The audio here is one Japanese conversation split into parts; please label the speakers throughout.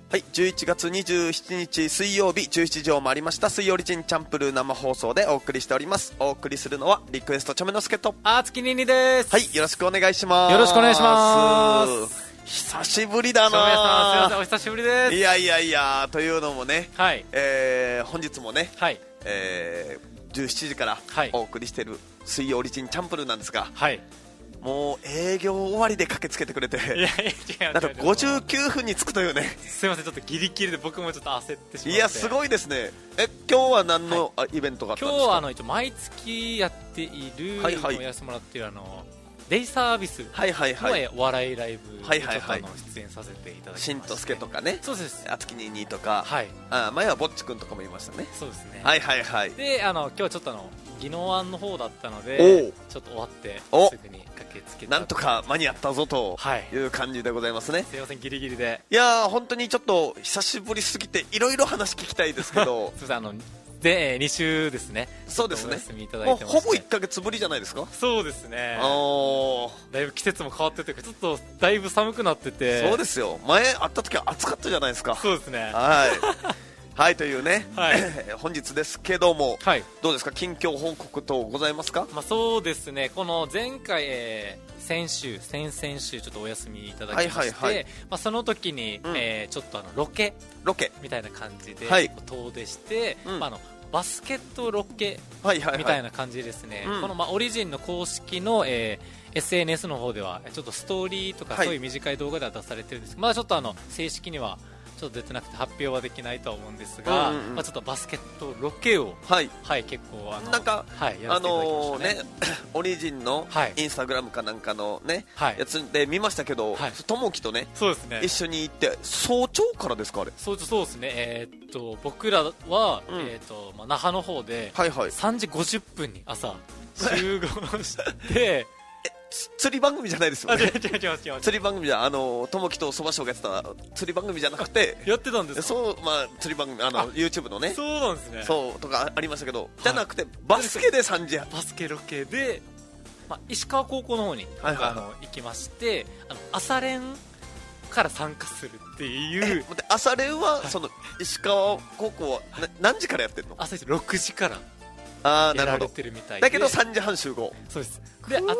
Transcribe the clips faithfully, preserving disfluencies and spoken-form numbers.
Speaker 1: はい、じゅういちがつにじゅうしちにち水曜日じゅうしちじを回りました。水曜リジンチャンプルー生放送でお送りしております。お送りするのはリクエストチョメノスケと
Speaker 2: あつきににです。
Speaker 1: はい、よろしくお願いします。
Speaker 2: よろしくお願いします。
Speaker 1: 久しぶりだな。
Speaker 2: チョメさんすいません、お久しぶりです。
Speaker 1: いやいやいや、というのもね、
Speaker 2: はい、
Speaker 1: えー、本日もね、
Speaker 2: はい、
Speaker 1: えー、じゅうしちじからお送りしている水曜リジンチャンプルーなんですが、はい、もう営業終わりで駆けつけてくれて、いやいや違う、なんとごじゅうきゅうふんに着くというね。
Speaker 2: すいません、ちょっとギリギリで僕もちょっと焦ってしまって。
Speaker 1: いやすごいですね。え、今日は何の、はい、イベントがあったんですか？
Speaker 2: 今日はあの一応毎月やっている、はいはい、やらせてもらっているあのデイサービスの、はいはいはい、お笑いライブにちょっとあの出演させていただきまして、
Speaker 1: しんとすけとかね、
Speaker 2: そうです、
Speaker 1: あつきににとか、はい、あ前はぼっちくんとかもいましたね。
Speaker 2: そうですね、
Speaker 1: はいはいはい。
Speaker 2: であの今日はちょっとあの宜野湾の方だったのでちょっと終わってすぐに駆けつけて、
Speaker 1: なんとか間に合ったぞという感じでございますね。
Speaker 2: すいません、ギリギリで。
Speaker 1: いやー本当にちょっと久しぶりすぎていろいろ話聞きたいですけど
Speaker 2: すいません、あのでに週ですね。
Speaker 1: そうですね、
Speaker 2: お休みいただいてまして、
Speaker 1: もうほぼいっかげつぶりじゃないですか。
Speaker 2: そうですね、だいぶ季節も変わっててちょっとだいぶ寒くなってて。
Speaker 1: そうですよ、前会った時は暑かったじゃないですか。
Speaker 2: そうですね、
Speaker 1: はいはい、というね、はい、本日ですけども、はい、どうですか、近況報告等ございますか？
Speaker 2: まあ、そうですね、この前回、えー、先週先々週ちょっとお休みいただきまして、はいはいはい、まあ、その時に、うん、えー、ちょっとあのロケ
Speaker 1: ロケ
Speaker 2: みたいな感じで、
Speaker 1: はい、
Speaker 2: 遠出して、うん、まあ、あのバスケットロケみたいな感じですね、
Speaker 1: はいはいはい、
Speaker 2: この、まあ、オリジンの公式の、えー、エスエヌエス の方ではちょっとストーリーとかそういう短い動画では出されてるんですけど、はい、まだちょっとあの正式にはちょっと出てなくて発表はできないとは思うんですが、うんうんうん、まあ、ちょっとバスケットロケを、はいはい、結構あの
Speaker 1: なんか、
Speaker 2: はい、やらせていただきましたね。
Speaker 1: あのー、ねオリジンのインスタグラムかなんかのね、はい、やつで見ましたけど、ともきとね、
Speaker 2: そうですね、
Speaker 1: 一緒に行って早朝からですか？あれ
Speaker 2: 早朝、そうですね、えー、っと僕らは、うん、えー、っとまあ、那覇の方でさんじごじゅっぷんに朝集合して
Speaker 1: 釣り番組じゃないですよね。
Speaker 2: 違う違う違う違う、
Speaker 1: 釣り番組じゃ、あのともきとそばしょうがやってた釣り番組じゃなくて
Speaker 2: やってたんですか？
Speaker 1: そう、まあ、釣り番組、あの YouTube のね、
Speaker 2: そうなんですね、
Speaker 1: そうとかありましたけど、はい、じゃなくてバスケでさんじ
Speaker 2: バスケロケで、まあ、石川高校の方に、はいはいはい、あの行きまして、あの朝練から参加するっていう。
Speaker 1: 朝練は、はい、その石川高校は何時からやってるの？
Speaker 2: 朝ろくじから
Speaker 1: あー、
Speaker 2: やられてるみたいで、
Speaker 1: だけどさんじはん集合。
Speaker 2: そうです。で集まって、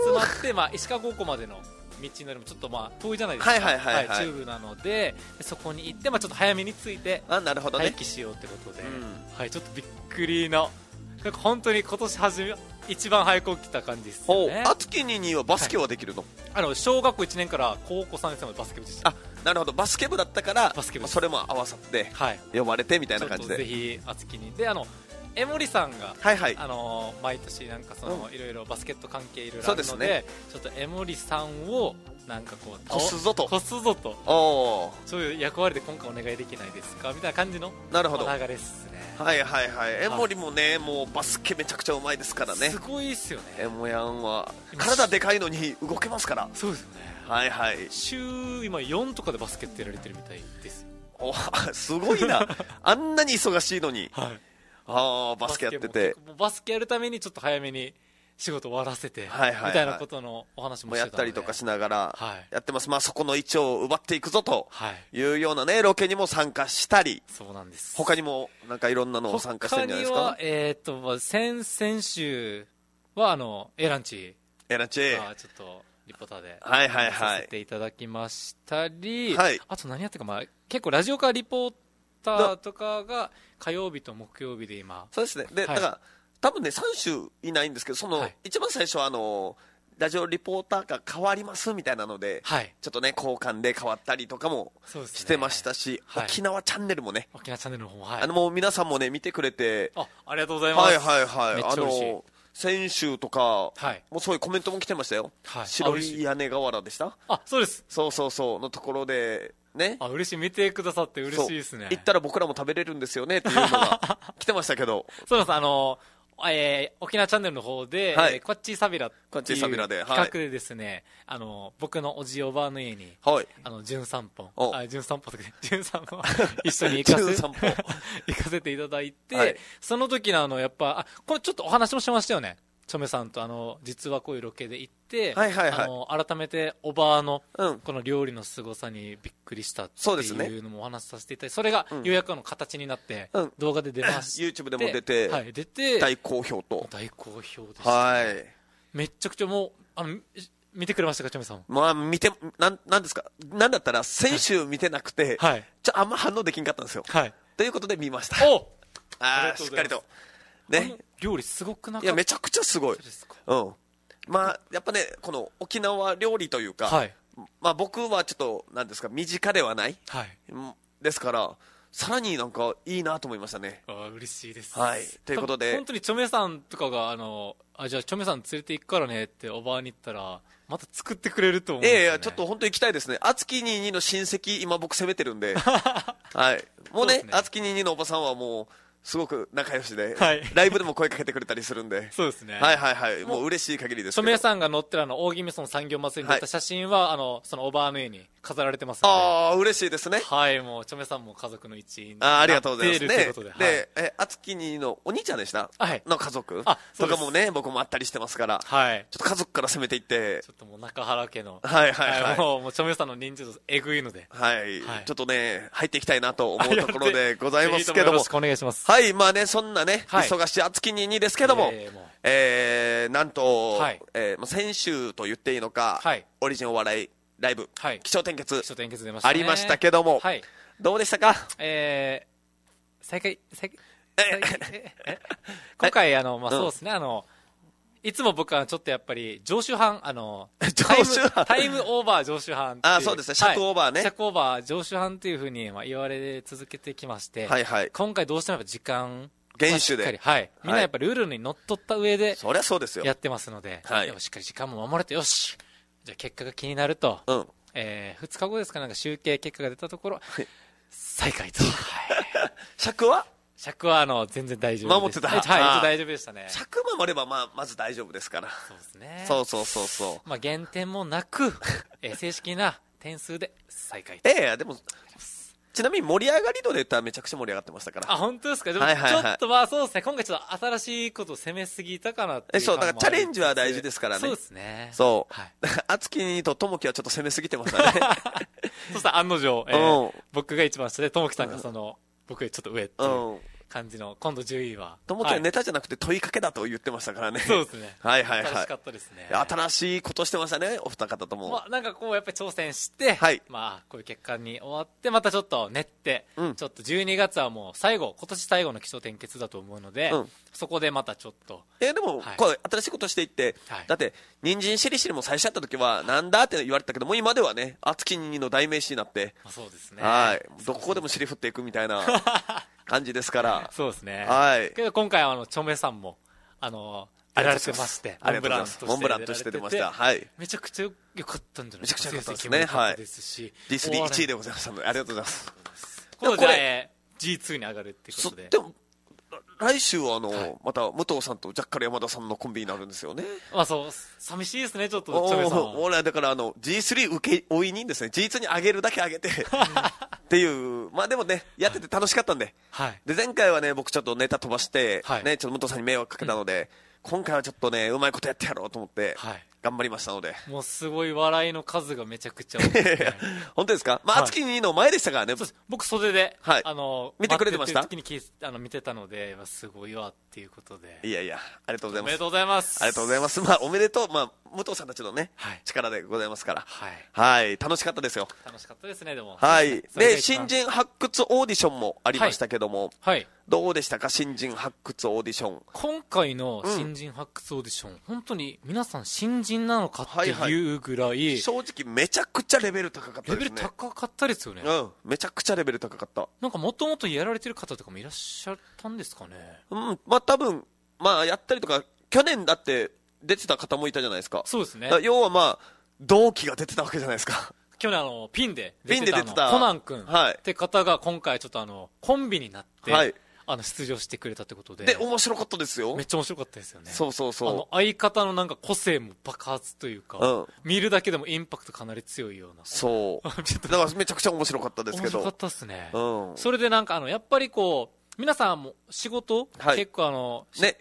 Speaker 2: まあ、石川高校までの道のりもちょっとまあ遠いじゃないですか、
Speaker 1: はいはいはいはい
Speaker 2: はい、中部なので、そこに行って、まあ、ちょっと早めに着いて、
Speaker 1: あ、なるほどね、
Speaker 2: 待機しようってことで、うん、はい、ちょっとびっくりの、なんか本当に今年初め一番早く起きた感じですよね。
Speaker 1: あつきににはバスケはできるの？
Speaker 2: はい、あの小学校いちねんから高校さんねん生までバスケ部でした。
Speaker 1: あ、なるほど、バスケ部だったから
Speaker 2: バスケ部、
Speaker 1: それも合わさって呼ばれてみたいな感じで、
Speaker 2: ぜひあつきにで、あの江森さんが、
Speaker 1: はいはい、
Speaker 2: あのー、毎年なんかその、うん、いろいろバスケット関係いろいろあるので、ね、ちょっと江森さんをなんかこう
Speaker 1: こすぞと
Speaker 2: こすぞと、おそういう役割で今回お願いできないですかみたいな感じの
Speaker 1: なるほど
Speaker 2: 流れですね。
Speaker 1: はいはいはい、江森もね、もうバスケめちゃくちゃうまいですからね。
Speaker 2: すごいですよね。
Speaker 1: 江森やんは体でかいのに動けますから。
Speaker 2: そうですよね。
Speaker 1: はいはい、
Speaker 2: 週今よんとかでバスケットやられてるみたいです。
Speaker 1: おすごいなあんなに忙しいのに、はい、あバスケやってて、
Speaker 2: バスケやるためにちょっと早めに仕事終わらせて、はいはいはい、みたいなことのお話もしてたので、
Speaker 1: やったりとかしながらやってます、はい、まあ、そこの位置を奪っていくぞというような、ね、ロケにも参加したり、
Speaker 2: そうなんです。
Speaker 1: 他にもなんかいろんなのを参加してるんじゃないですか。
Speaker 2: 他には、えー、と先々週はあの A ランチ
Speaker 1: A ランチ
Speaker 2: あちょっとリポーターでさせていただきましたり、はいはいはい、あと何やってるか、まあ、結構ラジオカーリポーターとかが火曜日と木曜日で今、
Speaker 1: そうですね、で、はい、だから多分ねさん週いないんですけど、その、はい、一番最初はあのラジオリポーターが変わりますみたいなので、はい、ちょっとね交換で変わったりとかもしてましたし、ね、はい、沖縄チャンネルもね、
Speaker 2: 沖縄チャンネルの方、はい、
Speaker 1: あのもう皆さんもね見てくれて、
Speaker 2: あ、ありがとうございます。
Speaker 1: はいはいはい、めっちゃ嬉しい。あの先週とか、はい、もうそういうコメントも来てましたよ、はい、白い屋根瓦でした。
Speaker 2: あ、そうです。
Speaker 1: そうそうそうのところでね、
Speaker 2: あ、嬉しい、見てくださって嬉しいですね。
Speaker 1: 行ったら僕らも食べれるんですよねっていうのが来てましたけど
Speaker 2: そうです、あのえー、沖縄チャンネルの方で、はい、えー、こっちサビラっていう企画でですね、あの僕のおじおばあの家に、はい、あの純散歩あ純散歩とか純散歩一緒に行かせ行かせていただいて、はい、その時のあのやっぱあこれちょっとお話もしましたよね。 チョメさんとあの実はこういうロケで行って、
Speaker 1: はいはいはい、
Speaker 2: あの改めておばあの
Speaker 1: うん
Speaker 2: この料理の凄さにびっくりしたって
Speaker 1: そうですね
Speaker 2: いうのもお話しさせていただいて、それがようやくの形になって
Speaker 1: うん
Speaker 2: 動画で出まして、
Speaker 1: YouTube でも出て、
Speaker 2: はい、出て
Speaker 1: 大好評と。
Speaker 2: 大好評でした、
Speaker 1: はい。
Speaker 2: めっちゃくちゃもうあの見てくれましたか、チョメさん。
Speaker 1: まあ、見て、なん、なんですか。なんだったら、先週見てなくて、
Speaker 2: はい、
Speaker 1: ちょ、あんま反応できんかったんですよ。
Speaker 2: はい。
Speaker 1: ということで見ました。
Speaker 2: お
Speaker 1: ああ、しっかりと。ね。
Speaker 2: 料理すごくなかった？
Speaker 1: いや、めちゃくちゃすごい。うん。まあ、やっぱね、この沖縄料理というか、
Speaker 2: はい、
Speaker 1: まあ僕はちょっと、なんですか、身近ではない。
Speaker 2: はい。
Speaker 1: ですから、さらになんかいいなと思いましたね。
Speaker 2: ああ、嬉しいです。
Speaker 1: はい。ということで。
Speaker 2: 本当にチョメさんとかが、あの、あ、じゃあチョメさん連れて行くからねっておばあに言ったら、また作ってくれると思うんですよね。
Speaker 1: いやいや、ちょっと本当に行きたいですね。あつきににの親戚、今僕攻めてるんで。はい。もうね、あつきににのおばさんはもう、すごく仲良しで、はい、ライブでも声かけてくれたりするんで。
Speaker 2: そうですね。
Speaker 1: はいはいはい。もう嬉しい限りですけど。
Speaker 2: 署名さんが載ってるあの、大宜味村産業祭りに撮った写真は、はい、あの、そのおばあの家に飾られてますので。
Speaker 1: ああ、嬉しいですね。
Speaker 2: はい、もう、署名さんも家族の一員に
Speaker 1: ああ、ありがとうございます。
Speaker 2: ね、
Speaker 1: で、え、あつきにのお兄ちゃんでした、はい、の家族とかもね、僕もあったりしてますから、はい。ちょっと家族から攻めていって。
Speaker 2: ちょっともう中原家の。
Speaker 1: はいはいはい。
Speaker 2: もう、もう、署名さんの人数えぐいので。
Speaker 1: はい。はい、ちょっとね、入っていきたいなと思うところでございますけども。よ
Speaker 2: ろしくお願いします。
Speaker 1: はい、まあね、そんなね、はい、忙しいあつきににですけども、えー、もえー、なんと、はい、えー、先週と言っていいのか、はい、オリジンお笑いライブ、はい、起承転結、
Speaker 2: 起承転結出ましたね、
Speaker 1: ありましたけども、はい、どうでしたか？
Speaker 2: えー、再開、再開、再開今回、あの、まあ、そうですね、うん、あの、いつも僕はちょっとやっぱり常習犯、あの、
Speaker 1: 常習犯
Speaker 2: タイムオーバー常習犯
Speaker 1: あ、そうですね、尺オーバーね。
Speaker 2: はい、尺オーバー常習犯というふうにまあ言われ続けてきまして、はいはい、今回どうしてもやっぱ時間、
Speaker 1: 厳守で、
Speaker 2: はい、みんなやっぱりルールにのっとった上で、
Speaker 1: そりゃそうですよ。
Speaker 2: やってますので、はい、しっかり時間も守れて、よし、じゃあ結果が気になると、うん、えー、ふつかごですかなんか集計結果が出たところ、はい、最下位と。はい、
Speaker 1: 尺は
Speaker 2: 尺はあの全然大丈夫です。
Speaker 1: 守ってた。
Speaker 2: はい、大丈夫でしたね。
Speaker 1: 尺守ればまあまず大丈夫ですから。
Speaker 2: そうですね。
Speaker 1: そうそうそうそう。
Speaker 2: まあ減点もなく、えー、正式な点数で最下位と。
Speaker 1: ええー、でも。ちなみに盛り上がり度で言ったらめちゃくちゃ盛り上がってましたから。
Speaker 2: あ、本当ですか？でもちょっとまあそうですね、今回ちょっと新しいことを攻めすぎたかなっていう。
Speaker 1: え、そう、だからチャレンジは大事ですからね。
Speaker 2: そうですね。
Speaker 1: そう。はい。あつきとともきはちょっと攻めすぎてましたね。
Speaker 2: そしたら案の定、えー、僕が一番下で、ともきさんがその、僕よりちょっと上っていう。うん感じの今度じゅういは
Speaker 1: ともきはネタじゃなくて問いかけだと言ってましたからね。
Speaker 2: そうですね。
Speaker 1: はいはいはい。
Speaker 2: 楽しかったですね。
Speaker 1: 新しいことしてましたね、お二方とも。
Speaker 2: まあなんかこうやっぱり挑戦して、はい、まあこういう結果に終わってまたちょっと練って、うん、ちょっとじゅうにがつはもう最後今年最後の起承転結だと思うので、うん、そこでまたちょっと。
Speaker 1: えー、でも、はい、こう新しいことしていって、はい、だって人参しりしりも最初やった時はなんだって言われたけども今ではね、あつきにの代名詞になって、
Speaker 2: まあ、そうですね。
Speaker 1: はい、どこでも尻振っていくみたいな。感じですから。
Speaker 2: そうですね。
Speaker 1: はい。
Speaker 2: けど今回はあの、チョメさんも、あの、やられてまして、
Speaker 1: モンブランとして。モンブランとして出ました。はい。
Speaker 2: めちゃくちゃ良かったんじゃないですか。めちゃくちゃ良かったです
Speaker 1: ね。はい。
Speaker 2: ですし。
Speaker 1: ディスリーいちいでございましたので、ありがとうございます。
Speaker 2: これ、ジーツー に上がるっていうことで。
Speaker 1: でも、来週はあの、はい、また武藤さんとジャッカル山田さんのコンビになるんですよね。
Speaker 2: まあそう、寂しいですね、ちょっと、チョメさん。
Speaker 1: 俺はだからあの、ジースリー 受け、追いにですね、ジーツー に上げるだけ上げて、っていう、まあでもね、やってて楽しかったんで。はい。で、前回はね、僕ちょっとネタ飛ばして、はい、ね、ちょっと武藤さんに迷惑かけたので、うん、今回はちょっとね、うまいことやってやろうと思って、はい。頑張りましたので。
Speaker 2: もうすごい笑いの数がめちゃくちゃ多いですね。
Speaker 1: 本当ですか？まあ、あつきにの前でしたからね。
Speaker 2: 僕袖で、
Speaker 1: はい。
Speaker 2: あの、
Speaker 1: 見てくれてました？
Speaker 2: 時にあの見てたので、すごいわっていうことで。
Speaker 1: いやいや、ありがとうございます。
Speaker 2: おめでとうございます。
Speaker 1: ありがとうございます。まあ、おめでとう。まあ、武藤さんたちのね、はい、力でございますから。はい。はい。楽しかったですよ。
Speaker 2: 楽しかったですね、でも。
Speaker 1: はい。で、新人発掘オーディションもありましたけども。はい。はい、どうでしたか、新人発掘オーディション。
Speaker 2: 今回の新人発掘オーディション、うん、本当に皆さん新人なのかっていうぐらい、はいはい、
Speaker 1: 正直めちゃくちゃレベル高かったですね。
Speaker 2: レベル高かったですよね。
Speaker 1: うん。めちゃくちゃレベル高かった。
Speaker 2: なんかもともとやられてる方とかもいらっしゃったんですかね。
Speaker 1: うん。まあ多分、まあやったりとか、去年だって出てた方もいたじゃないですか。
Speaker 2: そうですね。
Speaker 1: 要はまあ、同期が出てたわけじゃないですか。
Speaker 2: 去年あの、ピンで
Speaker 1: 出てた、ピンで出てた
Speaker 2: コナン君って方が今回ちょっとあの、コンビになって、はい。あの出場してくれたってことで。
Speaker 1: で、面白かったですよ。
Speaker 2: めっちゃ面白かったですよね。
Speaker 1: そうそうそう。
Speaker 2: あの、相方のなんか個性も爆発というか、うん、見るだけでもインパクトかなり強いような。
Speaker 1: そう。だからめちゃくちゃ面白かったですけど。
Speaker 2: 面白かったですね。うん。それでなんかあの、やっぱりこう、皆さんも仕事、はい、結構あの、
Speaker 1: ね、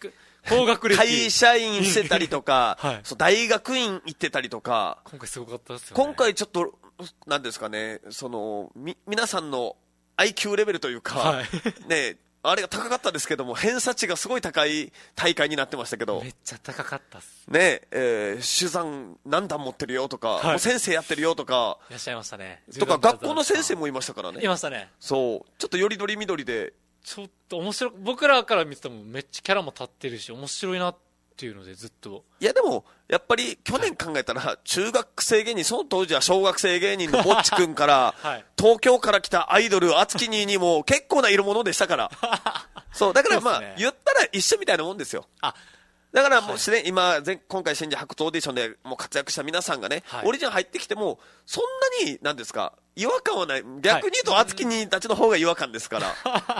Speaker 2: 高学歴。
Speaker 1: 会社員してたりとか、はい、そう大学院行ってたりとか。
Speaker 2: 今回すごかったですよね。
Speaker 1: 今回ちょっと、なんですかね、その、み、皆さんの アイキュー レベルというか、はい、ね、あれが高かったですけども、偏差値がすごい高い大会になってましたけど。
Speaker 2: めっちゃ高かったっす。
Speaker 1: ねえ、えー、手段何段持ってるよとか、はい、もう先生やってるよとか。
Speaker 2: いらっしゃいましたね。
Speaker 1: とか、学校の先生もいましたからね。
Speaker 2: いましたね。
Speaker 1: そう。ちょっとよりどりみどりで。
Speaker 2: ちょっと面白い。僕らから見ててもめっちゃキャラも立ってるし、面白いなっていうのでずっと。
Speaker 1: いやでも、やっぱり去年考えたら、中学生芸人、その当時は小学生芸人のぼっちくんから、はい、東京から来たアイドル、あつきににも結構な色物でしたから。そう、だからまあ、ね、言ったら一緒みたいなもんですよ。あ、だからもうしね、はい、今、前、今回新人発掘オーディションでもう活躍した皆さんがね、はい、オリジナル入ってきても、そんなに、なんですか、違和感はない。逆に言うと、あつきにたちの方が違和感ですから。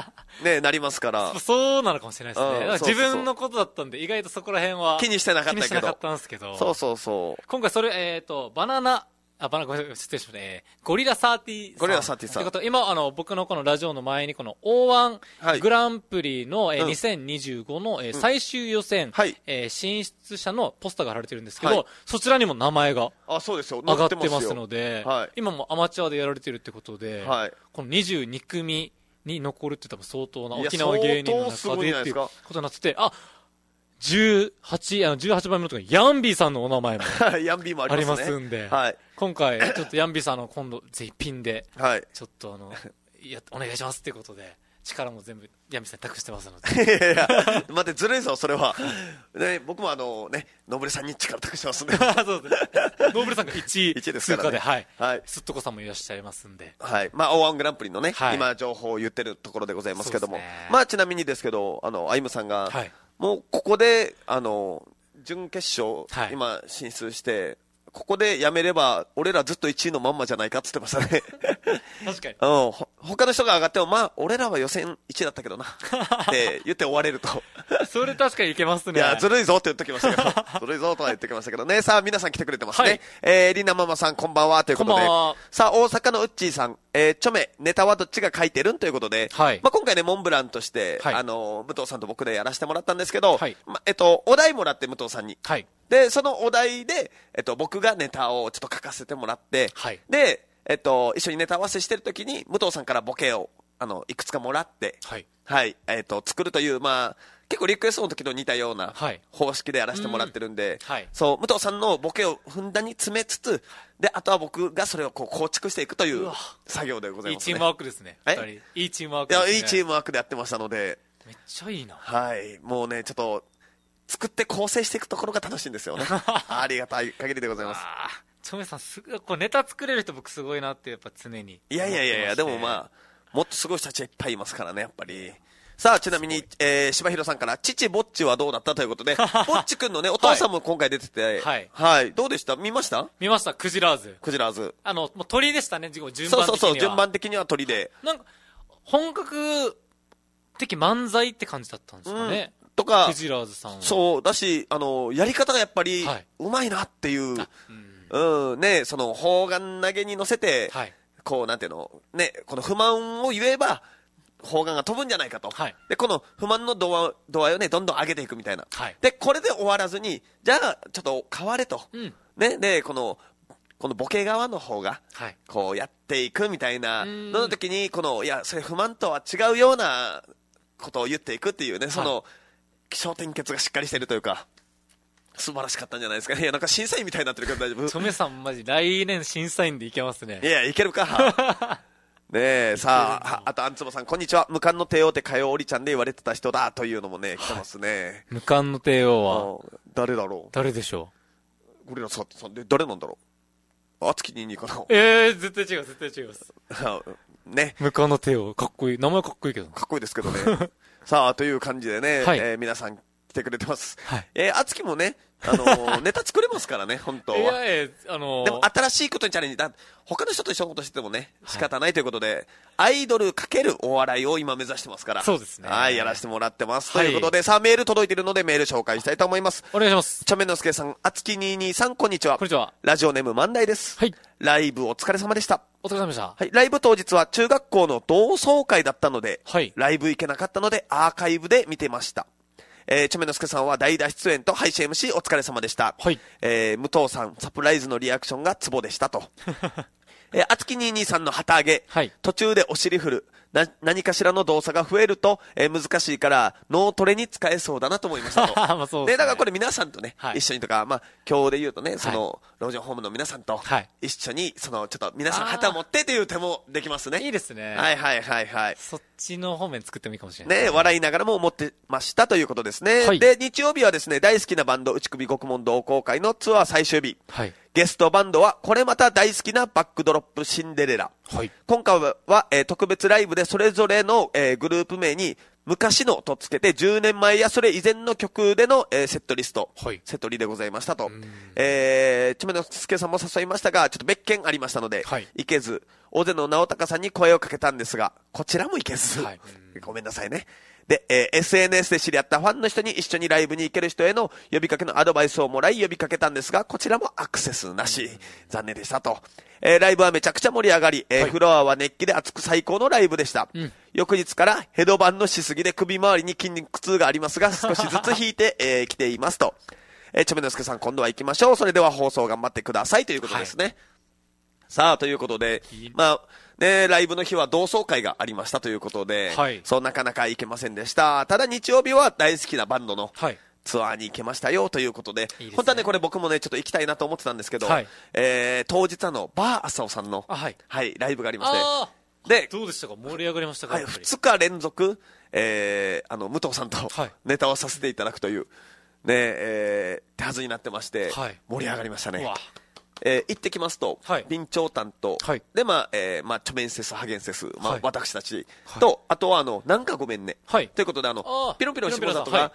Speaker 1: ね、なりますから。
Speaker 2: そ, そうなのかもしれないですね。うん、自分のことだったんで、意外とそこら辺は。
Speaker 1: 気にしてなかったけど。気にしてな
Speaker 2: かったんですけど。
Speaker 1: そうそうそう。
Speaker 2: 今回それ、えっ、ー、と、バナナ、あ、バナナ、ごめんなさい、失礼しました。えー、ゴリラサーティさん。
Speaker 1: ゴリラサーティさん。
Speaker 2: ということ、今、あの、僕のこのラジオの前に、この オーワン グランプリの、はい、えー、にせんにじゅうごの、えー、最終予選、うん、はい、えー、進出者のポスターが貼られてるんですけど、はい、そちらにも名前が、
Speaker 1: あ、そうですよ。
Speaker 2: 上がってますので、
Speaker 1: はい、
Speaker 2: 今もアマチュアでやられてるってことで、
Speaker 1: はい、
Speaker 2: このにじゅうにくみに残るって多分相当な沖縄芸人の中でっていうことになってて、あ、じゅうはち、あの、じゅうはちばんめのところに、ヤンビーさんのお名前も。
Speaker 1: ヤンビーもありますね。
Speaker 2: ありますんで。
Speaker 1: はい。
Speaker 2: 今回、ちょっとヤンビーさんの今度、ぜひピンで。はい。ちょっとあの、いや、お願いしますっていうことで、力も全部、ヤンビーさんに託してますので。
Speaker 1: いやいや、待って、ずるいぞ、それは。ね、僕もあの、ね、ノブレさんに力託してますんで。
Speaker 2: そうですね。ノブレさんがいちい。
Speaker 1: いちいですからね。
Speaker 2: 通過で、はい。
Speaker 1: はい。
Speaker 2: すっとこさんもいらっしゃいますんで。
Speaker 1: はい。まあ、オーワン グランプリのね、はい、今、情報を言ってるところでございますけども。ね、まあ、ちなみにですけど、あの、アイムさんが、はい。もうここで、あの、準決勝、はい、今進出して、ここでやめれば、俺らずっといちいのまんまじゃないかって言ってましたね。
Speaker 2: 確かに。
Speaker 1: うん。他の人が上がっても、まあ、俺らは予選いちいだったけどな。って言って終われると。
Speaker 2: それ確かにいけますね。
Speaker 1: いや、ずるいぞって言っときましたけど。ずるいぞとは言ってきましたけどね。さあ、皆さん来てくれてますね。はい、えー、りなママさんこんばんはということで。さあ、大阪のうっちーさん、えー、ちょめ、ネタはどっちが書いてるんということで。はい。まあ、今回ね、モンブランとして、はい、あの、武藤さんと僕でやらせてもらったんですけど、はい。まあ、えっと、お題もらって武藤さんに。はい。で、そのお題で、えっと、僕がネタをちょっと書かせてもらって、はい。で、えっと、一緒にネタ合わせしてるときに、武藤さんからボケを、あの、いくつかもらって、はい。はい。えっと、作るという、まあ、結構リクエストの時と似たような方式でやらせてもらってるんで、はい。そう、武藤さんのボケをふんだんに詰めつつ、で、あとは僕がそれをこう構築していくという作業でございますね。
Speaker 2: いいチームワークですね。
Speaker 1: え
Speaker 2: いいチームワークですね。
Speaker 1: いや、いいチームワークでやってましたので。
Speaker 2: めっちゃいいな。
Speaker 1: はい。もうね、ちょっと、作って構成していくところが楽しいんですよね。ありがたい限りでございます。
Speaker 2: ちょめさんすぐこうネタ作れる人僕すごいなってやっぱ常に。
Speaker 1: いやいやいやいや、でもまあ、もっとすごい人たちはいっぱいいますからね、やっぱり。さあ、ちなみに、えー、柴弘さんから、父ぼっちはどうだったということで、ぼっちくんのね、お父さんも今回出てて、はい。はい。どうでした？見ました？
Speaker 2: 見ました、クジラーズ。
Speaker 1: クジラーズ。
Speaker 2: あの、もう鳥でしたね、順番的には。
Speaker 1: そうそうそう、順番的には鳥で。
Speaker 2: なんか、本格的漫才って感じだったんですかね。うん
Speaker 1: とか、
Speaker 2: クジラーズさんは。
Speaker 1: そう、だし、あの、やり方がやっぱり、うまいなっていう、はい、うん、うん、ね、その、砲丸投げに乗せて、はい、こう、なんていうの、ね、この不満を言えば、砲丸が飛ぶんじゃないかと。はい、で、この不満の度合度合いをね、どんどん上げていくみたいな。はい、で、これで終わらずに、じゃあ、ちょっと変われと。うん、ね、で、この、このボケ側の方が、こうやっていくみたいな、どの時に、この、いや、それ不満とは違うようなことを言っていくっていうね、その、はい、気象転結がしっかりしてるというか、素晴らしかったんじゃないですかね。いや、なんか審査員みたいになってるけど大丈夫？
Speaker 2: チョメさんマジ来年審査員でいけますね。
Speaker 1: いや、いけるか。ねえ、さあ、あと、あんつぼさん、こんにちは。無冠の帝王ってかよおりちゃんで言われてた人だというのもね、来てますね。はい、
Speaker 2: 無冠の帝王は
Speaker 1: 誰だろう？
Speaker 2: 誰でしょ
Speaker 1: う？ゴリラさんで、誰なんだろう？あつきにんにかな？
Speaker 2: ええー、絶対違う、絶対違います。
Speaker 1: ね。
Speaker 2: 無冠の帝王、かっこいい。名前かっこいいけど。
Speaker 1: かっこいいですけどね。さあ、という感じでね、はい、えー、皆さん来てくれてます。はい。えー、あつきもね、あのー、ネタ作れますからね、本当は。い
Speaker 2: やいや、あのー、
Speaker 1: でも新しいことにチャレンジだ。他の人と一緒のことしててもね、仕方ないということで、はい、アイドルかけるお笑いを今目指してますから。
Speaker 2: そうですね。
Speaker 1: はい、やらせてもらってます。はい、ということで、さあ、メール届いているのでメール紹介したいと思います。
Speaker 2: お願いします。
Speaker 1: ちょめのすけさん、あつきにひゃくにじゅうさん、こんにちは。
Speaker 2: こんにちは。
Speaker 1: ラジオネーム万代です。はい。ライブお疲れ様でした。
Speaker 2: お疲れ様でした。
Speaker 1: はい。ライブ当日は中学校の同窓会だったので、はい。ライブ行けなかったので、アーカイブで見てました。 えー、チョメノスケさんは代打出演と配信 エムシー お疲れ様でした。
Speaker 2: はい。
Speaker 1: えー、武藤さん、サプライズのリアクションがツボでしたと。えー、あつきにじゅうにさんの旗揚げ、はい、途中でお尻振る、な、何かしらの動作が増えると、えー、難しいから、脳トレに使えそうだなと思いましたと。
Speaker 2: まあそうですね。
Speaker 1: で、だからこれ皆さんとね、はい、一緒にとか、まあ、今日で言うとね、その、
Speaker 2: はい、
Speaker 1: 老人ホームの皆さんと、一緒に、その、ちょっと皆さん旗を持ってという手もできますね。
Speaker 2: いいですね。
Speaker 1: はいはいはいはい。
Speaker 2: そっちの方面作ってもいいかもしれない。
Speaker 1: ね、笑いながらも思ってましたということですね。はい、で、日曜日はですね、大好きなバンド、内首獄門同好会のツアー最終日。はい、ゲストバンドは、これまた大好きなバックドロップシンデレラ。はい、今回は、えー、特別ライブでそれぞれの、えー、グループ名に、昔のとつけてじゅうねんまえやそれ以前の曲での、えー、セットリスト、はい、セットリでございましたと。えー、ちめのすけさんも誘いましたが、ちょっと別件ありましたので、はい、行けず、大勢の直隆さんに声をかけたんですが、こちらも行けず、はい、ごめんなさいね。で、えー、エスエヌエス で知り合ったファンの人に一緒にライブに行ける人への呼びかけのアドバイスをもらい呼びかけたんですが、こちらもアクセスなし。残念でしたと。えー、ライブはめちゃくちゃ盛り上がり、えーはい、フロアは熱気で熱く最高のライブでした。うん、翌日からヘドバンのしすぎで首周りに筋肉痛がありますが、少しずつ引いて、えー、来ていますと。えー、ちょめのすけさん今度は行きましょう。それでは放送頑張ってくださいということですね。はい、さあ、ということで、まあ、ね、ライブの日は同窓会がありましたということで、はい、そうなかなか行けませんでした。ただ日曜日は大好きなバンドの、はい、ツアーに行けましたよということで、いいですね、本当はね、これ僕もね、ちょっと行きたいなと思ってたんですけど、はい、えー、当日あの、バーアサオさんの、はい、はい、ライブがありまして、で、
Speaker 2: どうでしたか、盛り上がりましたか、
Speaker 1: はい、ふつか連続、えー、あの、武藤さんとネタをさせていただくという、ね、えー、手はずになってまして、はい、盛り上がりましたね。えー、行ってきますと、はい、備長炭と、はい、で、まあ、えー、まあ、チョメンセス、ハゲンセス、まあ、はい、私たちと、はい、あとは、あの、なんかごめんね。はい、ということで、あの、あピロンピロン下里が、はい、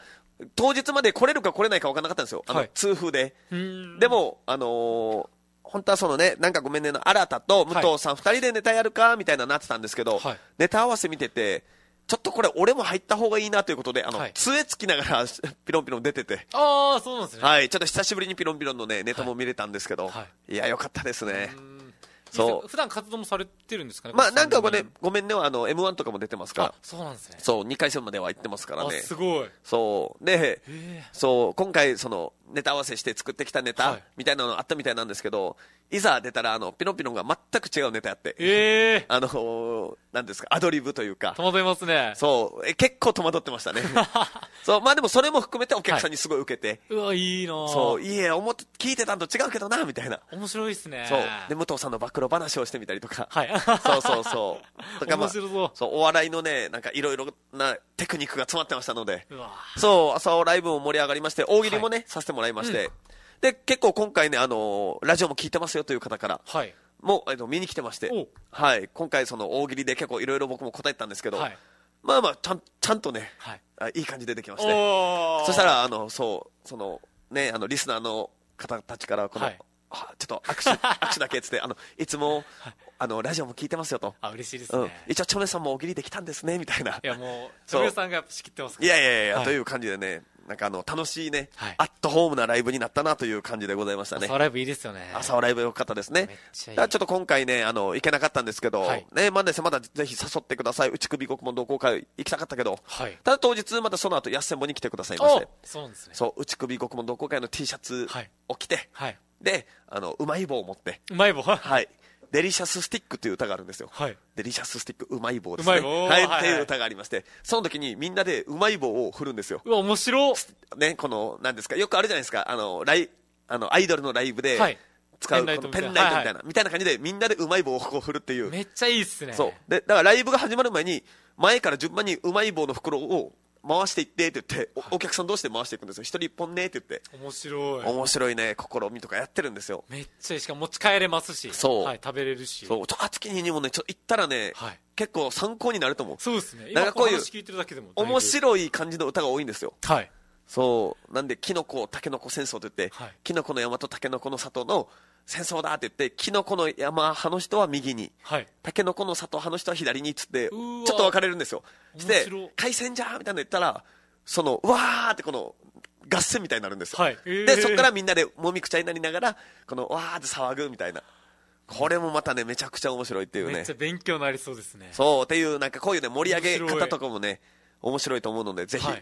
Speaker 1: 当日まで来れるか来れないか分からなかったんですよ。あの、はい、痛風で。でも、あのー、本当はそのね、なんかごめんねの新田と武藤さん二、はい、人でネタやるか、みたいななってたんですけど、はい、ネタ合わせ見てて、ちょっとこれ俺も入った方がいいなということで、あの、はい、杖つきながらピロンピロン出てて。
Speaker 2: ああ、そうなんですね。
Speaker 1: はい。ちょっと久しぶりにピロンピロンのね、ネタも見れたんですけど。はい。いや、よかったですね。
Speaker 2: そう。普段活動もされてるんですかね。
Speaker 1: まあ、なんかごめん、ごめんねは、あの、エムワン とかも出てますから。あ、
Speaker 2: そうなんですね。
Speaker 1: そう、にかい戦までは行ってますからね。
Speaker 2: すごい。
Speaker 1: そう。で、そう、今回、その、ネタ合わせして作ってきたネタ、みたいなのあったみたいなんですけど、いざ出たら、あの、ピロンピロンが全く違うネタやって。ええ。あの、なんですか、アドリブというか。
Speaker 2: 戸惑いますね。
Speaker 1: そう、え結構戸惑ってましたね。そう、まあでもそれも含めてお客さんにすごい受けて。
Speaker 2: うわ、いいな
Speaker 1: そう、いいえ、思って、聞いてたんと違うけどな、みたいな。
Speaker 2: 面白いっすね。
Speaker 1: そう。で、武藤さんの暴露話をしてみたりとか。はい。そうそうそう。とか、まあ、面白そう。そう、お笑いのね、なんかいろいろなテクニックが詰まってましたので。うわそう、朝ライブも盛り上がりまして、大喜利もね、させてもらいまして。で、結構今回ね、あのー、ラジオも聞いてますよという方から、はい、もう、えっと、見に来てまして、はい、今回その大喜利で結構いろいろ僕も答えたんですけど、はい、まあまあ、ちゃん、ちゃんとね、はい、あいい感じでできまして、そしたら、あの、そう、その、ね、あの、リスナーの方たちから、この、はい、あちょっと握手、握手だけっつって、あの、いつも、はい、あの、ラジオも聞いてますよと。
Speaker 2: あ、嬉しいですね。うん、
Speaker 1: 一応、チョメさんも大喜利できたんですね、みたいな。
Speaker 2: いや、もう、チョメさんがやっぱ仕切ってますから。
Speaker 1: いやいやいや、はい、という感じでね、なんかあの、楽しいね、はい、アットホームなライブになったなという感じでございましたね。
Speaker 2: 朝ライブいいですよね。
Speaker 1: 朝ライブ良かったですね。めっちゃいい。ちょっと今回ね、あの、行けなかったんですけど、はい、ね、まだまだぜひ誘ってください。内首獄門同好会行きたかったけど、はい、ただ当日またその後、安千穂に来てくださいまして。
Speaker 2: そうなんですね。
Speaker 1: そう、内首獄門同好会の T シャツを着て、はい、で、あの、うまい棒を持って。
Speaker 2: うまい棒
Speaker 1: はい。デリシャススティックという歌があるんですよ。はい。デリシャススティック、うまい棒ですね。うまい棒はい、はい、っていう歌がありまして、その時にみんなでうまい棒を振るんですよ。
Speaker 2: うわ、面白
Speaker 1: ね、この、なんですか、よくあるじゃないですか、あの、ライ、あの、アイドルのライブで、はい、使う、このペンライトみたいな、はいはい、みたいな感じで、みんなでうまい棒をこう振るっていう。
Speaker 2: めっちゃいいっすね。
Speaker 1: そう。で、だからライブが始まる前に、前から順番にうまい棒の袋を、回していってって言って、はい、お, お客さん同士で回していくんですよ。一人一本ねって言って。
Speaker 2: 面白い。
Speaker 1: 面白いね、試みとかやってるんですよ。
Speaker 2: めっちゃいい。しかも持ち帰れますし。そう。はい、食べれるし。
Speaker 1: そう。ちょ、あつきにもね、ちょ、行ったらね、はい、結構参考になると思う。
Speaker 2: そうですね。なんかこういう、話聞いてるだけでも
Speaker 1: 面白い感じの歌が多いんですよ。はい。そう。なんで、キノコ、タケノコ戦争と言って、はい、キノコの山とタケノコの里の戦争だって言って、キノコの山派の人は右に、はい、タケノコの里派の人は左にっつって、ちょっと分かれるんですよ。して、海戦じゃーみたいなの言ったら、その、うわーってこの、合戦みたいになるんですよ。はい、で、そこからみんなでもみくちゃになりながら、この、わーって騒ぐみたいな。これもまたね、めちゃくちゃ面白いっていうね。
Speaker 2: めっちゃ勉強になりそうですね。
Speaker 1: そう、っていう、なんかこういうね、盛り上げ方とかもね、面白いと思うので、ぜひ、はい、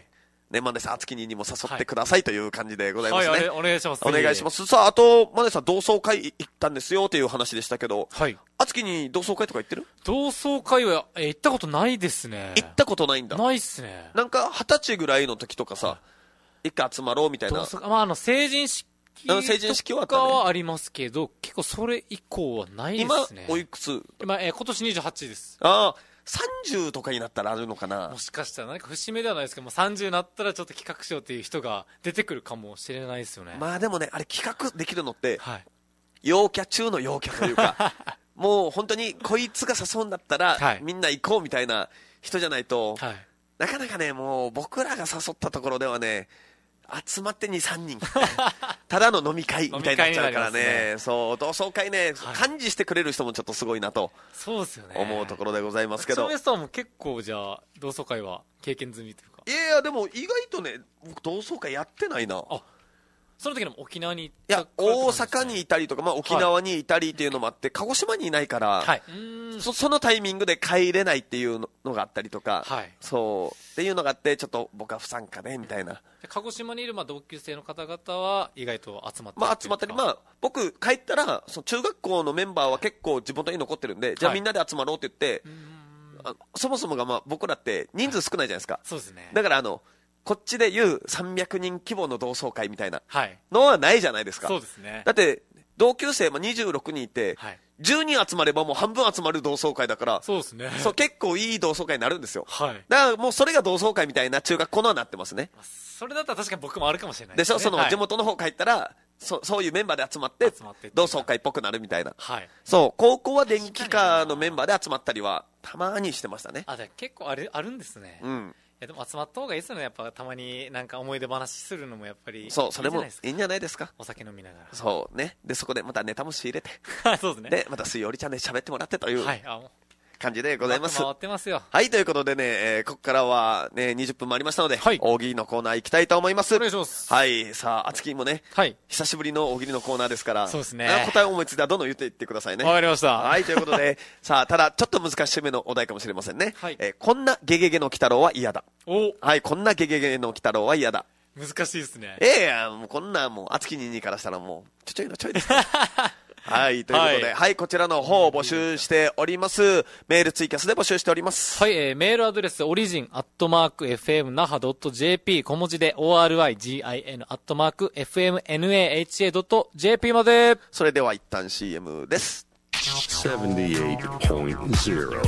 Speaker 1: ね、マネさん、あつきににも誘ってくださいという感じでございますね。
Speaker 2: はい、お願いします。
Speaker 1: お願いします。さあ、あと、マネさん、同窓会行ったんですよという話でしたけど、はい。あつきに同窓会とか行ってる？
Speaker 2: 同窓会は、え、行ったことないですね。
Speaker 1: 行ったことないんだ。
Speaker 2: ないっすね。
Speaker 1: なんか、二十歳ぐらいの時とかさ、一回集まろうみたいな。
Speaker 2: まあ、あの、成人式
Speaker 1: 成人式はあ
Speaker 2: ったね。はありますけど、結構それ以降はないですね。
Speaker 1: 今、おいくつ？
Speaker 2: 今、え、今年にじゅうはちです。
Speaker 1: ああ。さんじゅうとかになったらあるのかな。
Speaker 2: もしかしたら、なんか節目ではないですけども、さんじゅうになったらちょっと企画しようっていう人が出てくるかもしれないですよね。
Speaker 1: まあでもね、あれ企画できるのって、はい、陽キャ中の陽キャというか、もう本当にこいつが誘うんだったら、はい、みんな行こうみたいな人じゃないと、はい、なかなかね、もう僕らが誘ったところではね、集まってに、さんにん。ただの飲み会みたいになっちゃうからね。ねそう、同窓会ね、はい、幹事してくれる人もちょっとすごいなと。
Speaker 2: そうですよね。
Speaker 1: 思うところでございますけど。
Speaker 2: 照明さんも結構じゃあ、同窓会は経験済みというか。
Speaker 1: いやいや、でも意外とね、僕同窓会やってないな。あ、
Speaker 2: その時の沖縄に行っ
Speaker 1: た、ね、いや、大阪にいたりとか、まあ沖縄にいたりっていうのもあって、はい、鹿児島にいないから、はい、そ, そのタイミングで帰れないっていうのがあったりとか、はい、そう、っていうのがあって、ちょっと僕は不参加で、みたいな。
Speaker 2: 鹿児島にいるまあ同級生の方々は意外と集まって
Speaker 1: まあ集まったり、まあ僕帰ったら、その中学校のメンバーは結構地元に残ってるんで、はい、じゃあみんなで集まろうって言って、はい、あそもそもがまあ僕らって人数少ないじゃないですか。はい、
Speaker 2: そうですね。
Speaker 1: だからあの、こっちで言うさんびゃくにん規模の同窓会みたいなのはないじゃないですか。
Speaker 2: そうですね。
Speaker 1: だって同級生もにじゅうろくにんいて、はい、じゅうにん集まればもう半分集まる同窓会だから、
Speaker 2: そうですね。
Speaker 1: そう結構いい同窓会になるんですよ。
Speaker 2: はい。
Speaker 1: だからもうそれが同窓会みたいな中学校のはなってますね。
Speaker 2: それだったら確かに僕もあるかもしれない
Speaker 1: で、ね、でしょ、その地元の方帰ったら、はい、そ, そういうメンバーで集まって同窓会っぽくなるみたいな、はい、そう高校は電気科のメンバーで集まったりはたまにしてましたね。
Speaker 2: あ、で結構あるあるんですね。うん。いやでも集まった方がいいですよね。やっぱたまになんか思い出話するのもやっぱりいいじゃないですか。
Speaker 1: そう、それもいいんじゃないですか。
Speaker 2: お酒飲みながら。
Speaker 1: そうね。でそこでまたネタも仕入れて
Speaker 2: そうですね。
Speaker 1: でまた水曜りちゃんで喋ってもらってという、はい、あ感じでございます。
Speaker 2: 回ってますよ。
Speaker 1: はい、ということでね、えー、ここからはね、にじゅっぷんもありましたので、はい、大喜利のコーナー行きたいと思います。
Speaker 2: お願いします。
Speaker 1: はい、さあ、あつきもね、はい、久しぶりの大喜利のコーナーですから、
Speaker 2: そうですね。
Speaker 1: 答えを思いついたらどんどん言っていってくださいね。
Speaker 2: わかりました。
Speaker 1: はい、ということで、さあ、ただ、ちょっと難しめのお題かもしれませんね。はい、えー、こんなゲゲゲの鬼太郎は嫌だ。おはい、こんなゲゲゲの鬼太郎は嫌だ。
Speaker 2: 難しいですね。
Speaker 1: ええや、もうこんなもう、あつきににからしたらもう、ちょちょいのちょいです。はい、ということで、はい、はい、こちらの方を募集しております。メールツイキャスで募集しております。
Speaker 2: はい、えー、メールアドレス、オリジン、アットマーク、エフエムナハドットジェーピー、小文字で、オーアールアイジーアイエヌ、アットマーク、エフエムエヌエーエイチエードットジェーピー まで。
Speaker 1: それでは一旦 シーエム です。ななじゅうはちてんゼロ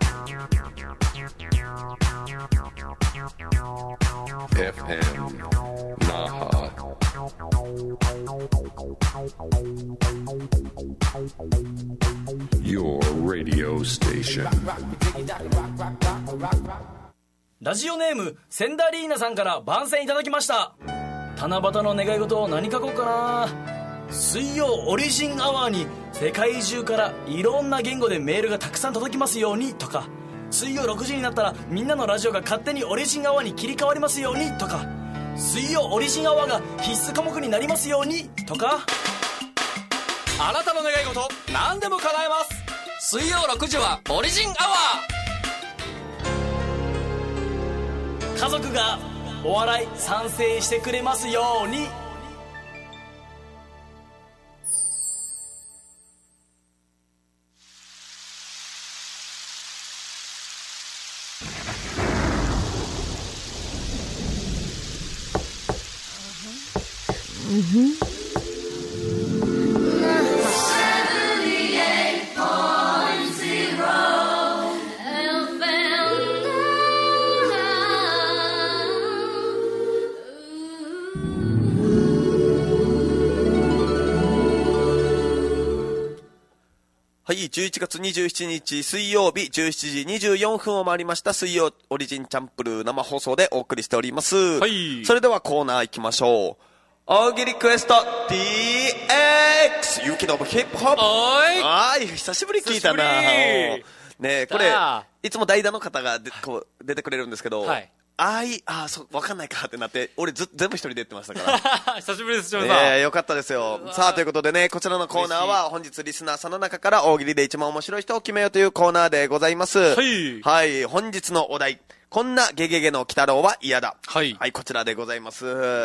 Speaker 1: エフエム Naha Your radio station
Speaker 3: ラジオネームセンダリーナさんから番宣いただきました。七夕の願い事を何書こうかな。水曜オリジンアワーに世界中からいろんな言語でメールがたくさん届きますようにとか、水曜ろくじになったらみんなのラジオが勝手にオリジンアワーに切り替わりますようにとか、水曜オリジンアワーが必須科目になりますようにとか、あなたの願い事何でも叶えます。水曜ろくじはオリジンアワー。家族がお笑い賛成してくれますように。
Speaker 4: Mm-hmm.
Speaker 1: はい、じゅういちがつにじゅうしちにち水曜日じゅうしちじにじゅうよんぷんを回りました水曜オリジンチャンプルー生放送でお送りしております。はい。それではコーナー行きましょう。大喜利クエスト ディーエックス 勇気のヒップホップ。はい。久しぶり聞いたな。ねえ、これ、いつも代打の方がでこう出てくれるんですけど、はい。あい、あ、そう、わかんないかってなって、俺ず、全部一人で言ってましたから。
Speaker 2: 久しぶりです、長
Speaker 1: さん。ええ、よかったですよ。さあ、ということでね、こちらのコーナーは、本日リスナーさんの中から大喜利で一番面白い人を決めようというコーナーでございます。はい。はい、本日のお題。 こんなゲゲゲの鬼太郎は嫌だ。
Speaker 2: はい。
Speaker 1: はい、こちらでございます。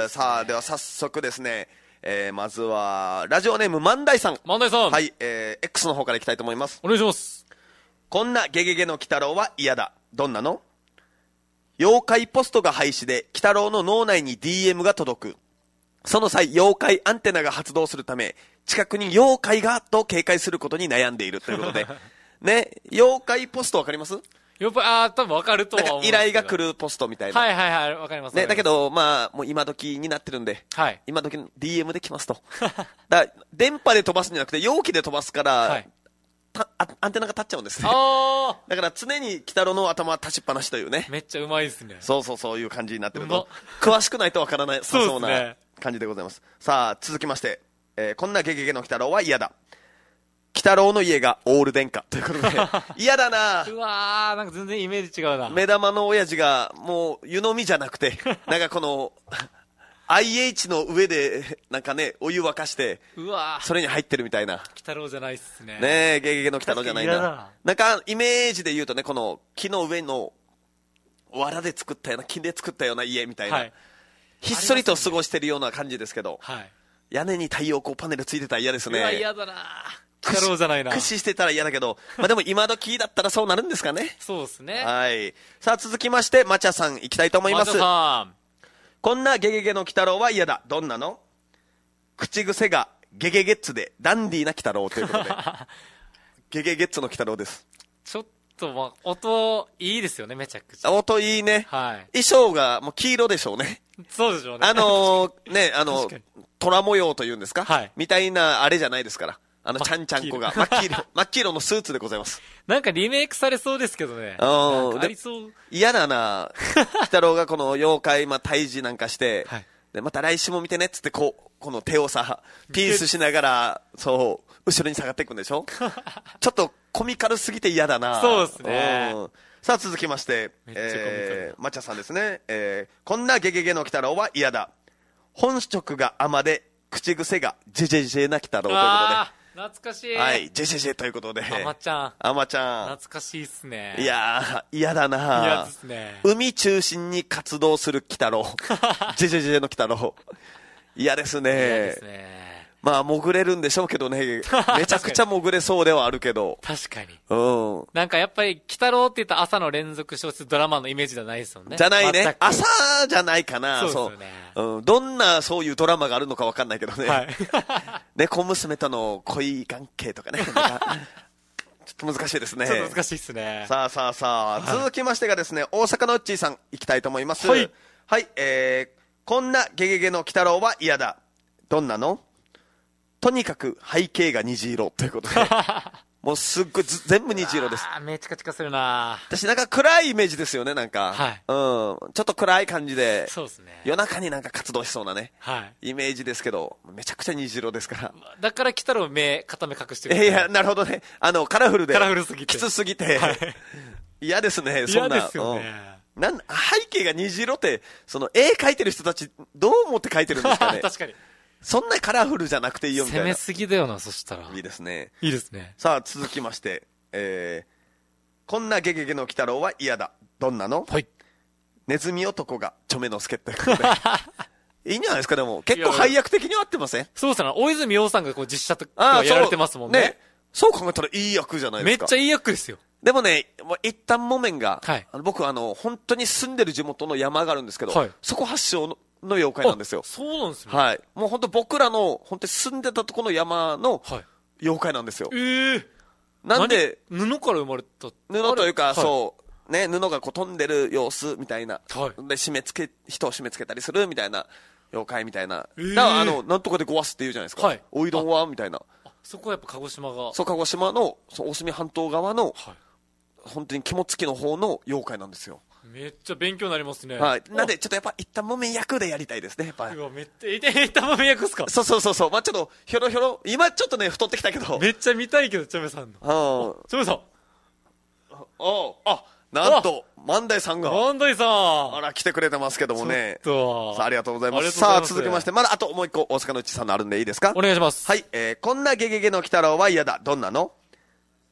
Speaker 1: さあ、では早速ですね、えー、まずは、ラジオネーム万代さん。
Speaker 2: 万代さん。
Speaker 1: はい、えー、X の方からいきたいと思います。
Speaker 2: お願いします。
Speaker 1: こんなゲゲゲの鬼太郎は嫌だ。どんなの？妖怪ポストが廃止で、鬼太郎の脳内に ディーエム が届く。その際、妖怪アンテナが発動するため、近くに妖怪がと警戒することに悩んでいるということで。ね、妖怪ポストわかります？
Speaker 2: やっぱ、あー、多分わかるとは思うんですけど。
Speaker 1: なんか依頼が来るポストみたいな。
Speaker 2: はいはいはい、わかります。
Speaker 1: ね、だけど、まあ、もう今時になってるんで、
Speaker 2: はい。
Speaker 1: 今時の ディーエム で来ますと。だ電波で飛ばすんじゃなくて、容器で飛ばすから、はい、たアンテナが立っちゃうんですね。
Speaker 2: あ
Speaker 1: だから常に鬼太郎の頭は立ちっぱなしというね。
Speaker 2: めっちゃうまいですね。
Speaker 1: そうそうそういう感じになってると。詳しくないとわからない、そうそうな感じでございます。さあ、続きまして、えー、こんなゲゲゲの鬼太郎は嫌だ。鬼太郎の家がオール電化ということで、嫌だな
Speaker 2: うわー、なんか全然イメージ違うな。
Speaker 1: 目玉の親父が、もう湯飲みじゃなくて、なんかこの、アイエイチ の上で、なんかね、お湯沸かして、
Speaker 2: うわ
Speaker 1: それに入ってるみたいな。
Speaker 2: 鬼太郎じゃないっすね。
Speaker 1: ねえ、ゲゲゲの鬼太郎じゃないな。な. なんか、イメージで言うとね、この木の上の、藁で作ったような、木で作ったような家みたいな。はい、ひっそりと過ごしてるような感じですけど、はい、屋根に太陽光パネルついてたら嫌ですね。
Speaker 2: うわ、嫌だな鬼太郎じゃないな。
Speaker 1: 駆使してたら嫌だけど、まあでも今時だったらそうなるんですかね。
Speaker 2: そうですね。
Speaker 1: はい。さあ続きまして、マチャさん行きたいと思います。マチャさん。こんなゲゲゲの鬼太郎は嫌だ。どんなの？口癖がゲゲゲッツでダンディーな鬼太郎ということで。ゲゲゲッツの鬼太郎です。
Speaker 2: ちょっとまあ、音いいですよね、めちゃくちゃ。
Speaker 1: 音いいね。はい。衣装がもう黄色でしょうね。
Speaker 2: そうでしょうね。
Speaker 1: あのー、ね、あの、虎模様というんですか？はい。みたいなあれじゃないですから。あの、ちゃんちゃんこが、真っ黄色、真っ黄色のスーツでございます。
Speaker 2: なんかリメイクされそうですけどね。うん。ありそう。
Speaker 1: 嫌だな鬼太郎がこの妖怪、まあ、退治なんかして、はい、で、また来週も見てねっつって、こう、この手をさ、ピースしながら、そう、後ろに下がっていくんでしょちょっとコミカルすぎて嫌だな
Speaker 2: そうですね。
Speaker 1: さあ続きまして、えー、マチャさんですね。えー、こんなゲゲゲの鬼太郎は嫌だ。本職が甘で、口癖がジェジェジェな鬼太郎ということで。
Speaker 2: 懐かしい。
Speaker 1: はい、ジェジェジェということで。
Speaker 2: あまちゃん。
Speaker 1: あまちゃん。
Speaker 2: 懐かしいっすね。
Speaker 1: いやー、嫌だな
Speaker 2: 嫌ですね。
Speaker 1: 海中心に活動する鬼太郎。ジェジェジェの鬼太郎。嫌ですね。
Speaker 2: 嫌ですね。
Speaker 1: まあ、潜れるんでしょうけどね。めちゃくちゃ潜れそうではあるけど。
Speaker 2: 確かに。
Speaker 1: うん。
Speaker 2: なんかやっぱり、鬼太郎って言ったら朝の連続小説ドラマのイメージじゃないですよね。
Speaker 1: じゃないね。朝じゃないかな。
Speaker 2: そうですよね。
Speaker 1: うん。どんなそういうドラマがあるのかわかんないけどね。はい。猫娘との恋関係とかね。なんかちょっと難しいですね。
Speaker 2: ちょっと難しいですね。
Speaker 1: さあさあさあ、はい、続きましてがですね、大阪のうっちーさん行きたいと思います。はい。はい、えー、こんなゲゲゲの鬼太郎は嫌だ。どんなの？とにかく背景が虹色ということで。もうすっごい全部虹色です。
Speaker 2: ああ、めちゃくちゃするな
Speaker 1: 私なんか暗いイメージですよね、なんか。はい。うん。ちょっと暗い感じで。
Speaker 2: そうですね。
Speaker 1: 夜中になんか活動しそうなね。
Speaker 2: はい。
Speaker 1: イメージですけど、めちゃくちゃ虹色ですから。
Speaker 2: だから鬼太郎目、片目隠してる、
Speaker 1: ね。いや、なるほどね。あの、カラフルで。
Speaker 2: カラフルすぎて。
Speaker 1: きつすぎて。はい。嫌ですね、そんな。
Speaker 2: 嫌ですよね。
Speaker 1: うん、なん背景が虹色って、その絵描いてる人たち、どう思って描いてるんですかね。
Speaker 2: 確かに。
Speaker 1: そんなカラフルじゃなくていいよみたいな。
Speaker 2: 攻めすぎだよな、そしたら。
Speaker 1: いいですね。
Speaker 2: いいですね。
Speaker 1: さあ、続きまして、えー、こんなゲゲゲの鬼太郎は嫌だ。どんなの？はい。ネズミ男がチョメの助ってことで。いいんじゃないですか、でも。結構配役的に合ってません？
Speaker 2: そうですね。大泉洋さんがこう実写とかやられてますもんね。ね。
Speaker 1: そう考えたらいい役じゃないですか。
Speaker 2: めっちゃいい役ですよ。
Speaker 1: でもね、もう一旦木綿が、はい、あの僕あの、本当に住んでる地元の山があるんですけど、はい、そこ発祥の、の妖怪なんですよ。
Speaker 2: そうなんですね。
Speaker 1: はい。もう本当僕らの、本当に住んでたところの山の妖怪なんですよ。
Speaker 2: はい、ええー。
Speaker 1: なんで、
Speaker 2: 布から生まれた
Speaker 1: 布というか、はい、そう、ね、布がこう飛んでる様子みたいな。はい。で、締め付け、人を締め付けたりするみたいな妖怪みたいな。えー、だからあの、なんとかで壊すって言うじゃないですか。はい。おいどんはみたいな。
Speaker 2: そこはやっぱ鹿児島が。
Speaker 1: そう、鹿児島の、そう、大隅半島側の、はい。本当に肝付きの方の妖怪なんですよ。
Speaker 2: めっちゃ勉強になりますね。
Speaker 1: はい。なんで、ちょっとやっぱ、一旦木綿役でやりたいですね、やっぱり。
Speaker 2: うわ、めっちゃ、一旦木綿役っすか？
Speaker 1: そうそうそうそう。まあちょっと、ひょろひょろ、今ちょっとね、太ってきたけど。
Speaker 2: めっちゃ見たいけど、チョメさんの。うん。チョメさん。
Speaker 1: ああ、なんと、万代さんが。
Speaker 2: 万代さん。
Speaker 1: あら、来てくれてますけどもね。
Speaker 2: ちょっと。
Speaker 1: さあ、ありがとうございます。さあ、続きまして、まだあともう一個、大阪のうちさんのあるんでいいですか？
Speaker 2: お願いします。
Speaker 1: はい。えー、こんなゲゲゲの鬼太郎は嫌だ。どんなの？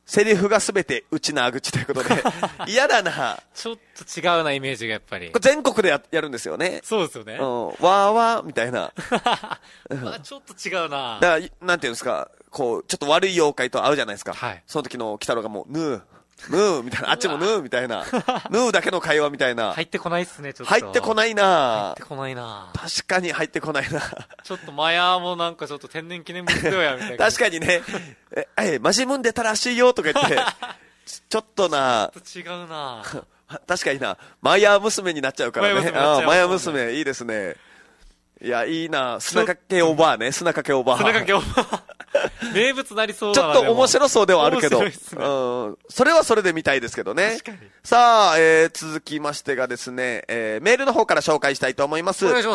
Speaker 1: セリフがすべてうちなあぐちということで、嫌だな。
Speaker 2: ちょっと違うな、イメージがやっぱり。
Speaker 1: これ全国で や, やるんですよね。
Speaker 2: そうですよね。
Speaker 1: うん。わーわーみたいな。
Speaker 2: まあちょっと違うな。
Speaker 1: だから、なんていうんですか、こう、ちょっと悪い妖怪と会うじゃないですか。
Speaker 2: はい。
Speaker 1: その時の鬼太郎がもう、ぬー、ぬーみたいな、あっちもぬーみたいな、ぬーだけの会話みたいな。
Speaker 2: 入ってこないっすね、ちょっと。
Speaker 1: 入ってこないな
Speaker 2: 入ってこないな
Speaker 1: 確かに入ってこないな
Speaker 2: ちょっとマヤもなんかちょっと天然記念物だよや、みたいな。
Speaker 1: 確かにね、え、え、マジムンでたらしいよとか言って、ちょっとな
Speaker 2: ちょっと違うな
Speaker 1: 確かにな、マヤ娘になっちゃうからね。マヤ娘、
Speaker 2: 娘、
Speaker 1: いいですね。いや、いいな砂かけおばあね、砂かけおばあ。
Speaker 2: 砂かけおばあ。名物なりそうだな。
Speaker 1: ちょっと面白そうではあるけど、
Speaker 2: 面白いっすね、
Speaker 1: うん、それはそれで見たいですけどね。
Speaker 2: 確かに。
Speaker 1: さあ、えー、続きましてがですね、えー、メールの方から紹介したいと思います。
Speaker 2: お願いします。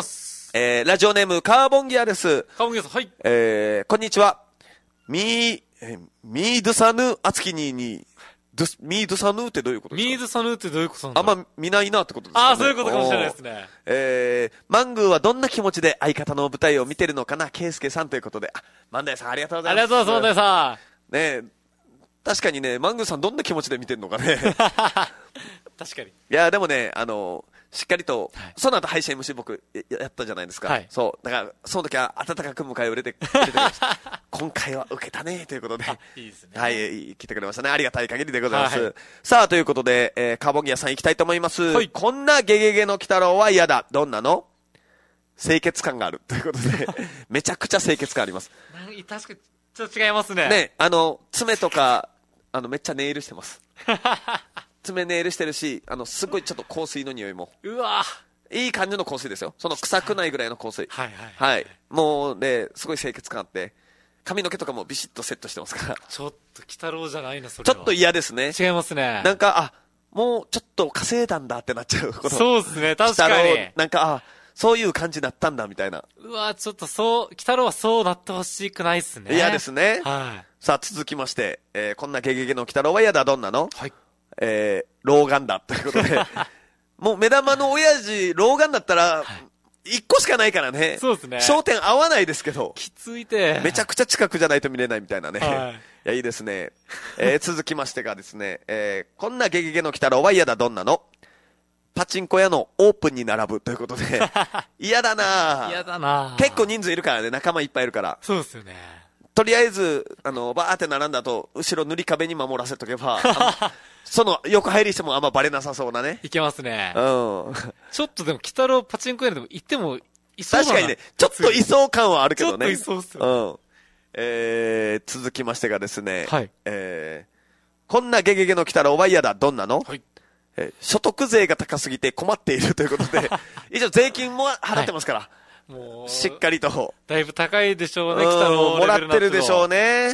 Speaker 1: えー、ラジオネームカーボンギアです。
Speaker 2: カーボンギアさん、はい。
Speaker 1: えー、こんにちは。みー、えー、ミードゥサヌアツキニーに、ドゥミードゥサヌってどういうことですか？
Speaker 2: ミードゥサヌってどういうことなんだ？
Speaker 1: あんま見ないなってことですかね。
Speaker 2: ああ、そういうことかもしれないですね。
Speaker 1: えー、マングーはどんな気持ちで相方の舞台を見てるのかな、ケイスケさんということで。あ、マンダイさんありがとうございます。
Speaker 2: ありがとうございます、マンダイさ
Speaker 1: ん。ねえ、確かにね、マングーさんどんな気持ちで見てるのかね。
Speaker 2: 確かに。
Speaker 1: いや、でもね、あの、しっかりと、
Speaker 2: はい、
Speaker 1: その後配信 エムシー 僕や、やったじゃないですか。
Speaker 2: はい。
Speaker 1: そう。だから、その時は温かく迎えを入れて、入れてくれました。今回は受けたね、ということで。
Speaker 2: いいですね。
Speaker 1: はい、来てくれましたね。ありがたい限りでございます。
Speaker 2: はい、
Speaker 1: さあ、ということで、えー、カーボンギアさん行きたいと思います。
Speaker 2: はい。
Speaker 1: こんなゲゲゲの鬼太郎は嫌だ。どんなの？清潔感がある。ということで、めちゃくちゃ清潔感あります。
Speaker 2: 確かに、ちょっと違いますね。
Speaker 1: ね、あの、爪とか、あの、めっちゃネイルしてます。爪ネイルしてるし、あの、すごいちょっと香水の匂いも。
Speaker 2: うわ
Speaker 1: いい感じの香水ですよ。その臭くないぐらいの香水。
Speaker 2: はいはい。
Speaker 1: はい。もうね、すごい清潔感あって、髪の毛とかもビシッとセットしてますから。
Speaker 2: ちょっと、鬼太郎じゃないな、それ
Speaker 1: ちょっと嫌ですね。
Speaker 2: 違いますね。
Speaker 1: なんか、あ、もうちょっと稼いだんだってなっちゃう。
Speaker 2: そうですね、確かに。
Speaker 1: なんか、あ、そういう感じになったんだみたいな。
Speaker 2: うわちょっとそう、鬼太郎はそうなってほしくないっすね。
Speaker 1: 嫌ですね。
Speaker 2: はい。
Speaker 1: さあ、続きまして、えー、こんなゲゲゲの鬼太郎は嫌だ、どんなの？
Speaker 2: はい。
Speaker 1: えー、老眼だということで、もう目玉の親父、老眼だったら、一個しかないからね。
Speaker 2: そうですね。
Speaker 1: 焦点合わないですけど。
Speaker 2: きついて。
Speaker 1: めちゃくちゃ近くじゃないと見れないみたいなね。
Speaker 2: はい。
Speaker 1: いや、いいですね。えー、続きましてがですね、えー、こんなゲゲゲの鬼太郎は嫌だ、どんなの？パチンコ屋のオープンに並ぶということで、嫌だな
Speaker 2: 嫌だな
Speaker 1: 結構人数いるからね、仲間いっぱいいるから。
Speaker 2: そうですよね。
Speaker 1: とりあえず、あの、バーって並んだ後、後ろ塗り壁に守らせとけば、その横入りしてもあんまバレなさそうなね。
Speaker 2: いけますね。
Speaker 1: うん。
Speaker 2: ちょっとでも、鬼太郎パチンコ屋でも行ってもいそうだな。
Speaker 1: 確かにね、ちょっといそう感はあるけどね。
Speaker 2: ちょっといそうっすよ、ね。
Speaker 1: うん。えー、続きましてがですね、
Speaker 2: はい。
Speaker 1: えー、こんなゲゲゲの鬼太郎は嫌だ、どんなの？はい。えー、所得税が高すぎて困っているということで、以上税金も払ってますから。はい、もう、しっかりと。
Speaker 2: だいぶ高いでしょうね、鬼太郎
Speaker 1: もらってるでしょうね。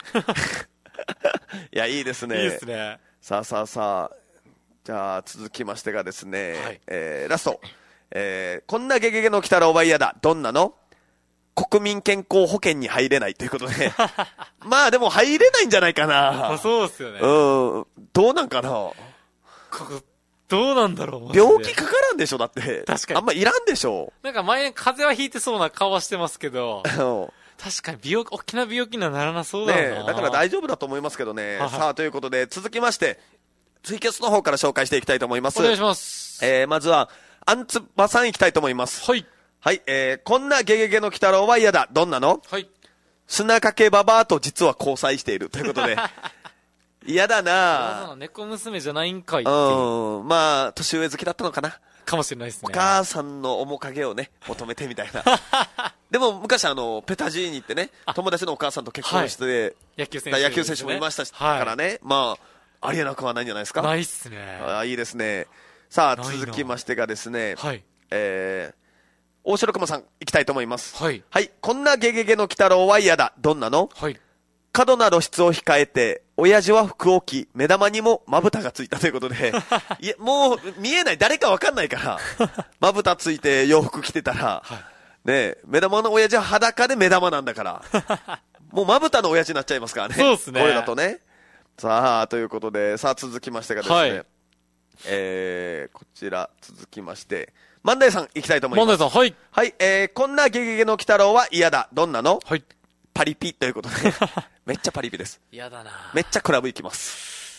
Speaker 1: いや、いいですね。
Speaker 2: いいですね。
Speaker 1: さあさあさあ、じゃあ続きましてがですね、はい、えー、ラスト。えー、こんなゲゲゲの鬼太郎は嫌だ。どんなの？国民健康保険に入れないということで。まあでも入れないんじゃないかな。
Speaker 2: そうですよね。
Speaker 1: うん。どうなんかな。こ
Speaker 2: こどうなんだろう。
Speaker 1: 病気かからんでしょだって。
Speaker 2: 確かに。
Speaker 1: あんまいらんでしょ。
Speaker 2: なんか前風邪はひいてそうな顔はしてますけど。確かに病気、大きな病気にはならなそうだな。
Speaker 1: ね、だから大丈夫だと思いますけどね。さあ、ということで、続きまして、ツイキャスの方から紹介していきたいと思います。
Speaker 2: お願いします。
Speaker 1: えー、まずは、アンツバさんいきたいと思います。
Speaker 2: はい。
Speaker 1: はい、えー、こんなゲゲゲの鬼太郎は嫌だ。どんなの？
Speaker 2: はい。
Speaker 1: 砂かけババアと実は交際しているということで。嫌だな
Speaker 2: ぁ。猫娘じゃないんかいっていう。
Speaker 1: うん。まあ、年上好きだったのかな。
Speaker 2: かもしれないですね。
Speaker 1: お母さんの面影をね、求めてみたいな。でも、昔あの、ペタジーニってね、友達のお母さんと結婚して、はい、
Speaker 2: 野球選手、
Speaker 1: 野球選手もいましたからね。はい、まあ、ありえなくはないんじゃないですか。
Speaker 2: ないっすね。
Speaker 1: ああ、いいですね。さあ、続きましてがですね、はい。えー、大城熊さん、行きたいと思います。
Speaker 2: はい。
Speaker 1: はい。こんなゲゲゲの鬼太郎は嫌だ。どんなの？はい。過度な露出を控えて、親父は服を着、目玉にもまぶたがついたということで、いや、もう見えない、誰かわかんないから、まぶたついて洋服着てたら、はい、ね、目玉の親父は裸で目玉なんだから、もうまぶたの親父になっちゃいますからね。
Speaker 2: そうですね。
Speaker 1: これだとね。さあ、ということで、さあ続きましてがですね、はい、えー、こちら続きまして、万代さん行きたいと思います。
Speaker 2: 万代さん、はい。
Speaker 1: はい、えー、こんなゲゲゲの鬼太郎は嫌だ。どんなの？はい。 パリピということでめっちゃパリピです。
Speaker 2: 嫌だな。
Speaker 1: めっちゃクラブ行きます。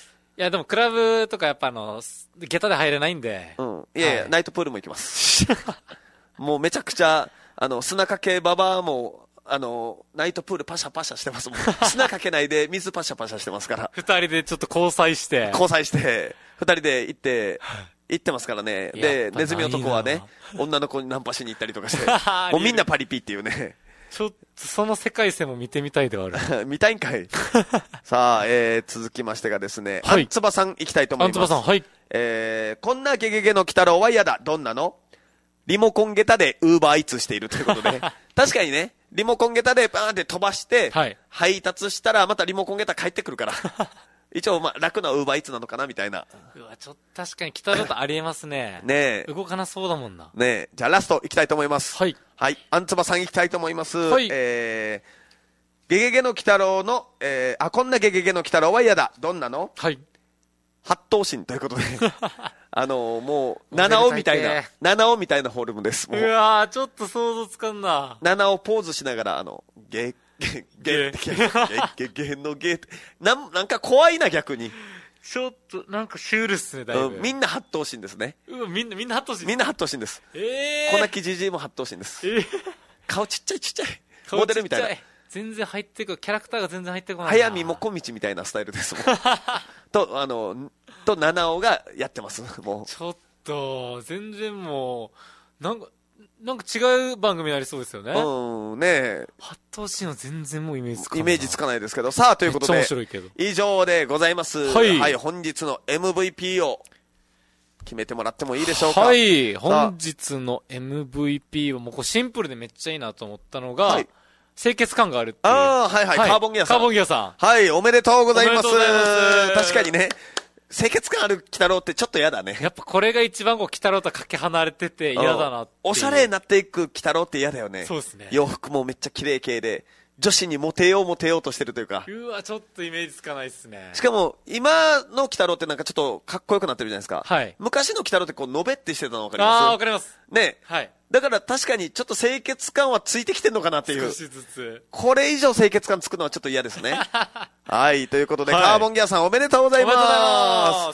Speaker 2: いやでもクラブとかやっぱあの下駄で入れないんで、
Speaker 1: うん、いやいや、はい、ナイトプールも行きますもうめちゃくちゃあの砂かけババアもあのナイトプールパシャパシャしてますもん砂かけないで水パシャパシャしてますから
Speaker 2: 二人でちょっと交際して
Speaker 1: 交際して二人で行って行ってますからね。でネズミ男はね女の子にナンパしに行ったりとかしてもうみんなパリピっていうね
Speaker 2: ちょっとその世界線も見てみたいではある
Speaker 1: 見たいんかいさあ、えー、続きましてがですね、はい、アンツバさん行きたいと思います。
Speaker 2: アンツバさん、はい、
Speaker 1: えー、こんなゲゲゲの鬼太郎は嫌だ。どんなの？リモコン下駄でウーバーイーツしているということで確かにねリモコン下駄でバーンって飛ばして、はい、配達したらまたリモコン下駄帰ってくるから一応まあ楽なウーバーイーツなのかなみたいな。
Speaker 2: うわちょっと確かに鬼太郎とありえますね
Speaker 1: ねえ
Speaker 2: 動かなそうだもんな。
Speaker 1: ねえじゃあラスト行きたいと思います。
Speaker 2: はい
Speaker 1: はい、アンツバさん行きたいと思います。
Speaker 2: はい、
Speaker 1: えー、ゲゲゲの鬼太郎の、えー、あこんなゲゲゲの鬼太郎は嫌だ。どんなの？
Speaker 2: はい
Speaker 1: 八頭身ということであのー、もう七尾みたいな七尾みたいなフォルムです。もう
Speaker 2: うわーちょっと想像つかんな。
Speaker 1: 七尾ポーズしながらあのゲゲゲゲゲゲゲのゲってなんなんか怖いな逆に。
Speaker 2: ちょっとなんかシュールっすねだいぶ、
Speaker 1: うん、みんな八頭身ですね。
Speaker 2: うんみんなみんな八頭身。
Speaker 1: みんな八頭身です。
Speaker 2: ええー、
Speaker 1: 粉木じじいも八頭身です。
Speaker 2: えー、
Speaker 1: 顔ちっちゃいちっちゃいモデルみたいな。
Speaker 2: 全然入ってくるキャラクターが全然入ってこない。
Speaker 1: 早見もこみちみたいなスタイルですもんとあのと七尾がやってますもう。
Speaker 2: ちょっと全然もうなんかなんか違う番組になりそうですよね。
Speaker 1: うんね
Speaker 2: 八頭身は全然もうイメージつかない。
Speaker 1: イメージつかないですけど。さあということで
Speaker 2: めっちゃ面白いけど
Speaker 1: 以上でございます。
Speaker 2: はい、
Speaker 1: はい、本日の エムブイピー を決めてもらってもいいでしょうか。
Speaker 2: はい本日の エムブイピー はもうこうシンプルでめっちゃいいなと思ったのが、はい、清潔感があるっていう。
Speaker 1: ああ、はいはい、はい、カーボンギアさん。
Speaker 2: カーボンギアさん。
Speaker 1: はい、おめでとうございます。
Speaker 2: おめでとうございます。
Speaker 1: 確かにね、清潔感ある鬼太郎ってちょっと嫌だね。
Speaker 2: やっぱこれが一番こう鬼太郎とかけ離れてて嫌だなって。
Speaker 1: おしゃれになっていく鬼太郎って嫌だよね。
Speaker 2: そうですね。
Speaker 1: 洋服もめっちゃ綺麗系で、女子にモテようモテようとしてるというか。
Speaker 2: うわ、ちょっとイメージつかないっすね。
Speaker 1: しかも、今の鬼太郎ってなんかちょっとかっこよくなってるじゃないですか。
Speaker 2: はい。
Speaker 1: 昔の鬼太郎ってこう、のべってしてたの分かります？
Speaker 2: ああ、わかります。
Speaker 1: ね。
Speaker 2: はい。
Speaker 1: だから確かにちょっと清潔感はついてきてんのかなっていう。
Speaker 2: 少しずつ。
Speaker 1: これ以上清潔感つくのはちょっと嫌ですね。はい。ということで、はい、カーボンギアさんおめでとうございます。おめでとうございます。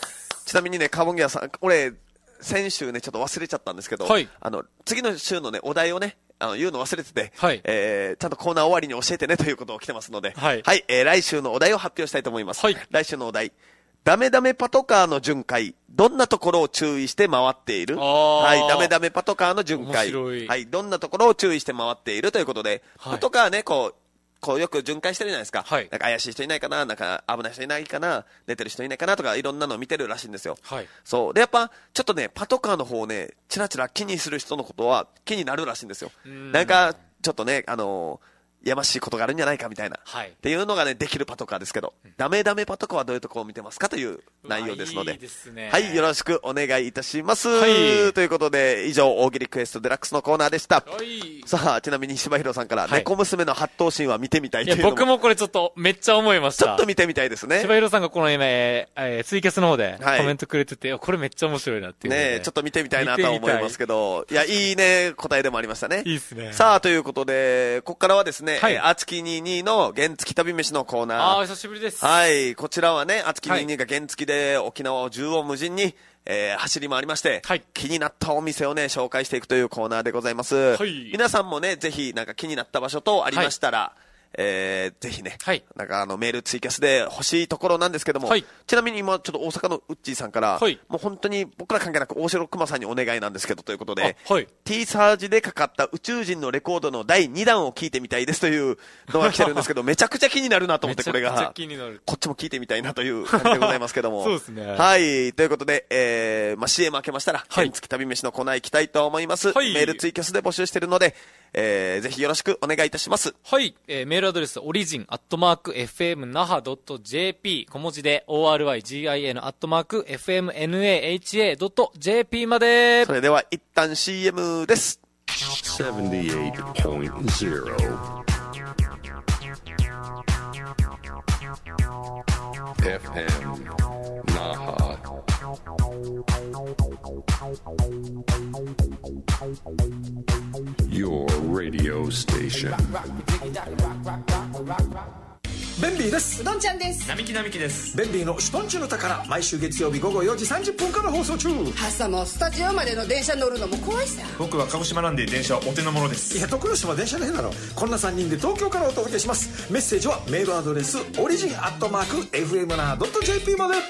Speaker 1: ちなみにね、カーボンギアさん、俺、先週ね、ちょっと忘れちゃったんですけど、はい、あの、次の週のね、お題をね、あの、言うの忘れてて、はい、えー、ちゃんとコーナー終わりに教えてねということを来てますので、はい、はい、えー、来週のお題を発表したいと思います。はい、来週のお題、ダメダメパトカーの巡回、どんなところを注意して回っている？はい、ダメダメパトカーの巡回、はい、どんなところを注意して回っているということで、はい、パトカーね、こう、こうよく巡回してるじゃないですか。はい。なんか怪しい人いないかな、なんか危ない人いないかな、寝てる人いないかなとかいろんなのを見てるらしいんですよ。はい。そう。で、やっぱ、ちょっとね、パトカーの方をね、チラチラ気にする人のことは気になるらしいんですよ。んなんか、ちょっとね、あのー、やましいことがあるんじゃないかみたいな。はい。っていうのがね、できるパトカーですけど、うん、ダメダメパトカーはどういうところを見てますかという内容ですので。いいですね。はい、よろしくお願いいたします。はい。ということで、以上、大喜利クエストデラックスのコーナーでした。はい。さあ、ちなみに柴弘さんから、はい、猫娘の八頭身は見てみたいというのも。いや、
Speaker 2: 僕もこれちょっとめっちゃ思いました。
Speaker 1: ちょっと見てみたいですね。
Speaker 2: 柴弘さんがこの今、えー、ツイキャスの方でコメントくれてて、はい、これめっちゃ面白いなっていう。
Speaker 1: ねえ、ちょっと見てみたいなとは思いますけど、いや、いいね、答えでもありましたね。
Speaker 2: いいですね。
Speaker 1: さあ、ということで、ここからはですね、はい、あつきににの原付旅飯のコーナー。
Speaker 2: ああ、久しぶりです。
Speaker 1: はい。こちらはね、あつきにじゅうにが原付で沖縄を縦横無尽に、えー、走り回りまして、はい、気になったお店をね、紹介していくというコーナーでございます。はい、皆さんもね、ぜひ、なんか気になった場所とありましたら、はい、えー、ぜひね、はい、なんかあのメールツイキャスで欲しいところなんですけども、はい、ちなみに今ちょっと大阪のウッチーさんから、はい、もう本当に僕ら関係なく大城熊さんにお願いなんですけどということで、はい、T サージでかかった宇宙人のレコードのだいにだんを聞いてみたいですというのが来てるんですけどめちゃくちゃ気になるなと思ってこれが
Speaker 2: めちゃくちゃ気になる
Speaker 1: こっちも聞いてみたいなという感じでございますけども
Speaker 2: そうですね。
Speaker 1: はいということで、えーまあ、シーエム 明けましたら原付旅飯のコーナー行きたいと思います、はい、メールツイキャスで募集してるのでえー、ぜひよろしくお願いいたします。
Speaker 2: はい、えー、メールアドレスオリジンアットマーク エフエムナハドットジェーピー 小文字で オーアールワイジーアイエヌ アットマーク エフエムナハドットジェーピー まで。
Speaker 1: それでは一旦 シーエム です。
Speaker 4: ななじゅうはちてんゼロ エフエム Naha Your radio station.
Speaker 5: ベンビーです。
Speaker 6: うどんちゃんです。
Speaker 7: 並木並木です。
Speaker 5: ベンビーのシュトンチュの宝、毎週月曜日午後よじさんじゅっぷんから放送中。
Speaker 6: 朝もスタジオまでの電車乗るのも怖いさ。
Speaker 7: 僕は鹿児島なんで電車はお手の物です。
Speaker 5: いや、徳島は電車の変だろ。こんなさんにんで東京からお届けします。メッセージはメールアドレスオリジンアットマーク エフエムナードットジェーピー まで。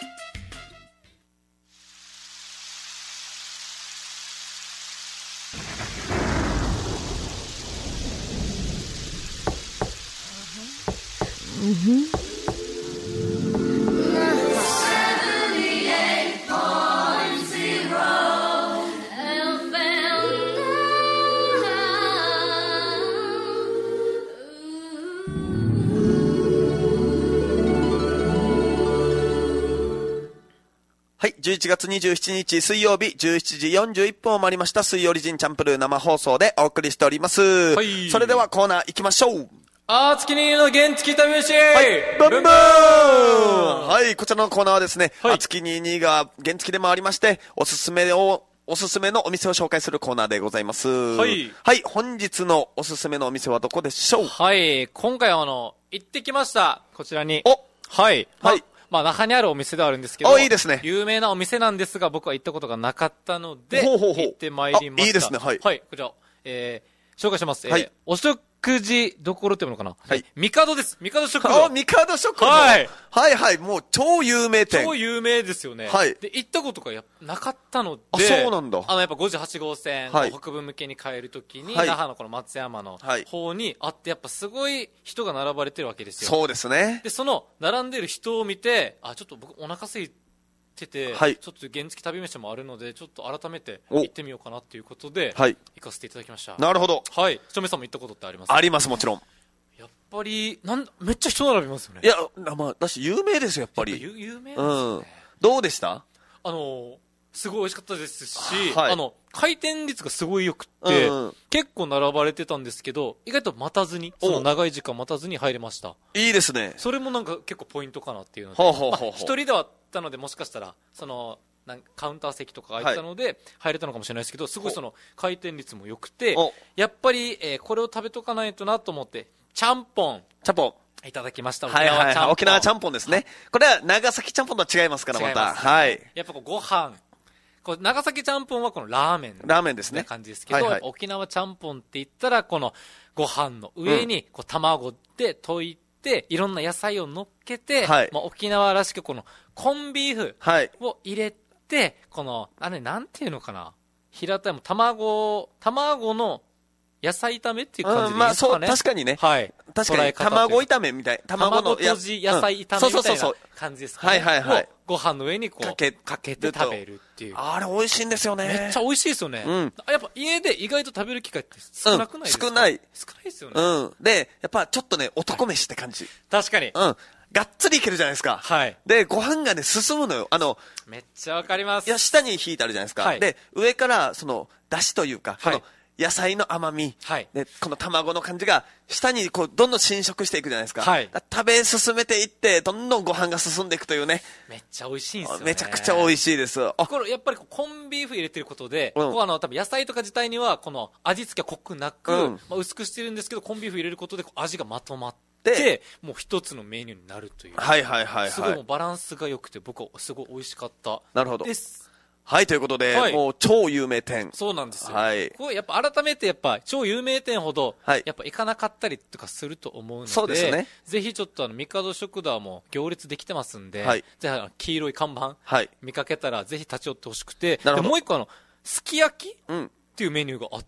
Speaker 1: はい、じゅういちがつにじゅうしちにち水曜日じゅうしちじよんじゅういっぷんを回りました水曜オリジンチャンプルー生放送でお送りしております。はい。それではコーナー行きましょう。
Speaker 2: あーつきにの原付旅飯、
Speaker 1: はい、ブンブーン。はい、こちらのコーナーはですね、あつきににが原付で回りまして、おすすめを、おすすめのお店を紹介するコーナーでございます。はい。はい、本日のおすすめのお店はどこでしょう？
Speaker 2: はい、今回はあの、行ってきました。こちらに。
Speaker 1: お
Speaker 2: はい。
Speaker 1: はい。
Speaker 2: まあ、那覇にあるお店ではあるんですけど、
Speaker 1: お、いいですね。
Speaker 2: 有名なお店なんですが、僕は行ったことがなかったので、ほうほうほう、行ってまいりました。
Speaker 1: いいですね、はい。
Speaker 2: はい、こちら、えー、紹介します。はい。えー、お食事どころっていうのかな。はい。ミカドです。ミカド食堂。
Speaker 1: あ、ミカド食堂。
Speaker 2: はい。
Speaker 1: はいはい。もう超有名店。
Speaker 2: 超有名ですよね。はい。で、行ったことがやなかったので、
Speaker 1: あ、そうなんだ。
Speaker 2: あの、やっぱごじゅうはちごうせん、はい、北部向けに帰るときに、はい、那覇のこの松山の方にあって、やっぱすごい人が並ばれてるわけですよ。
Speaker 1: そうですね。
Speaker 2: で、その、並んでる人を見て、あ、ちょっと僕お腹空いて、てて、はい、ちょっと原付旅飯もあるのでちょっと改めて行ってみようかなっていうことで、はい、行かせていただきました。
Speaker 1: なるほど。
Speaker 2: はい。ちょめさんも行ったことってありますか？
Speaker 1: あります、もちろん。
Speaker 2: やっぱりなんめっちゃ人並びますよね。
Speaker 1: いや、まあだし有名ですよやっぱり。
Speaker 2: やっぱ有名ですね、うん。
Speaker 1: どうでした？
Speaker 2: あのすごい美味しかったですし、はい、あの回転率がすごい良くて、うん、結構並ばれてたんですけど、意外と待たずに、その長い時間待たずに入れました。
Speaker 1: いいですね。
Speaker 2: それもなんか結構ポイントかなっていうので、一、まあ、人ではあったのでもしかしたらそのなんカウンター席とか空いてたので入れたのかもしれないですけど、すごいその回転率も良くて、やっぱり、えー、これを食べとかないとなと思ってちゃんぽん、
Speaker 1: ちゃんぽん
Speaker 2: いただきました。
Speaker 1: はいはいはい、沖縄ちゃんぽんですね。これは長崎ちゃんぽんとは違いますからまた。はい。
Speaker 2: やっぱこうご飯。こう長崎ちゃんぽんはこのラーメン
Speaker 1: ラーメンですね
Speaker 2: 感じですけど、はいはい、沖縄ちゃんぽんって言ったらこのご飯の上にこう卵で溶いていろんな野菜を乗っけて、はい、まあ、沖縄らしくこのコンビーフを入れて、このあれなんていうのかな、平たいも卵卵の野菜炒めっていう感じでいいですかね。うん、まあそう、
Speaker 1: 確かにね。
Speaker 2: はい。
Speaker 1: 確かに卵炒めみたい、
Speaker 2: 卵のとじ野菜炒めみたいな感じですかね。
Speaker 1: はいはいはい。
Speaker 2: ご飯の上にこうかけかけて食べるっていう。
Speaker 1: あれ美味しいんですよね。
Speaker 2: めっちゃ美味しいですよね。うん。やっぱ家で意外と食べる機会って少なくないですか？
Speaker 1: うん、少ない。
Speaker 2: 少ないですよね。
Speaker 1: うん。で、やっぱちょっとね男飯って感じ。
Speaker 2: 確かに。
Speaker 1: うん。がっつりいけるじゃないですか。はい。で、ご飯がね、進むのよ。あの、
Speaker 2: めっちゃわかります。
Speaker 1: いや、下に引いてあるじゃないですか。はい。で、上から、その、出汁というか、はい。この野菜の甘み。はい。で、この卵の感じが、下にこう、どんどん侵食していくじゃないですか。はい。食べ進めていって、どんどんご飯が進んでいくというね。
Speaker 2: めっちゃ美味しいんですよね。
Speaker 1: めちゃくちゃ美味しいです。あ、
Speaker 2: これ、やっぱりコンビーフ入れてることで、うん、こうあの、多分野菜とか自体には、この味付けは濃くなく、うん、まあ、薄くしてるんですけど、コンビーフ入れることで味がまとまって、でもう一つのメニューになるという、
Speaker 1: はいはいはいはい、
Speaker 2: すごいもうバランスが良くて僕はすごい美味しかった
Speaker 1: なるほど
Speaker 2: です。
Speaker 1: はい、ということで、はい、もう超有名店。
Speaker 2: そうなんですよ、
Speaker 1: はい、
Speaker 2: これやっぱ改めてやっぱ超有名店ほど、はい、やっぱ行かなかったりとかすると思うので、
Speaker 1: そうですね、
Speaker 2: ぜひちょっとあのミカド食堂も行列できてますんで、はい、ぜひ黄色い看板、はい、見かけたらぜひ立ち寄ってほしくて、でもう一個あのすき焼き、うん、っていうメニューがあって、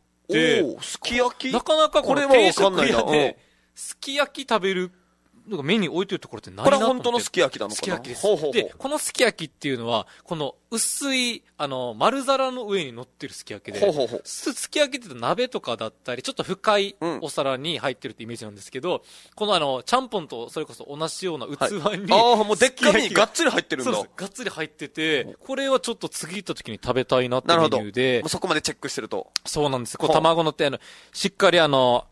Speaker 1: おすき焼き
Speaker 2: なかなかこれ定食屋ですき焼き食べるなんかメニュー置いてるところってないなと思って。
Speaker 1: これは本当のすき焼きなのかな。
Speaker 2: すき焼きです。ほうほうほう。で、このすき焼きっていうのは、この薄い、あの、丸皿の上に乗ってるすき焼きで、ほうほうほう。すき焼きって言うと鍋とかだったり、ちょっと深いお皿に入ってるってイメージなんですけど、うん、このあの、ちゃんぽんとそれこそ同じような器に、はい、
Speaker 1: ああ、もうでっかいがっつり入ってるんだ。
Speaker 2: そうです。がっつり入ってて、これはちょっと次行った時に食べたいなってメニューで。
Speaker 1: もうそこまでチェックしてると。
Speaker 2: そうなんです。こう卵のって、あの、しっかりあの、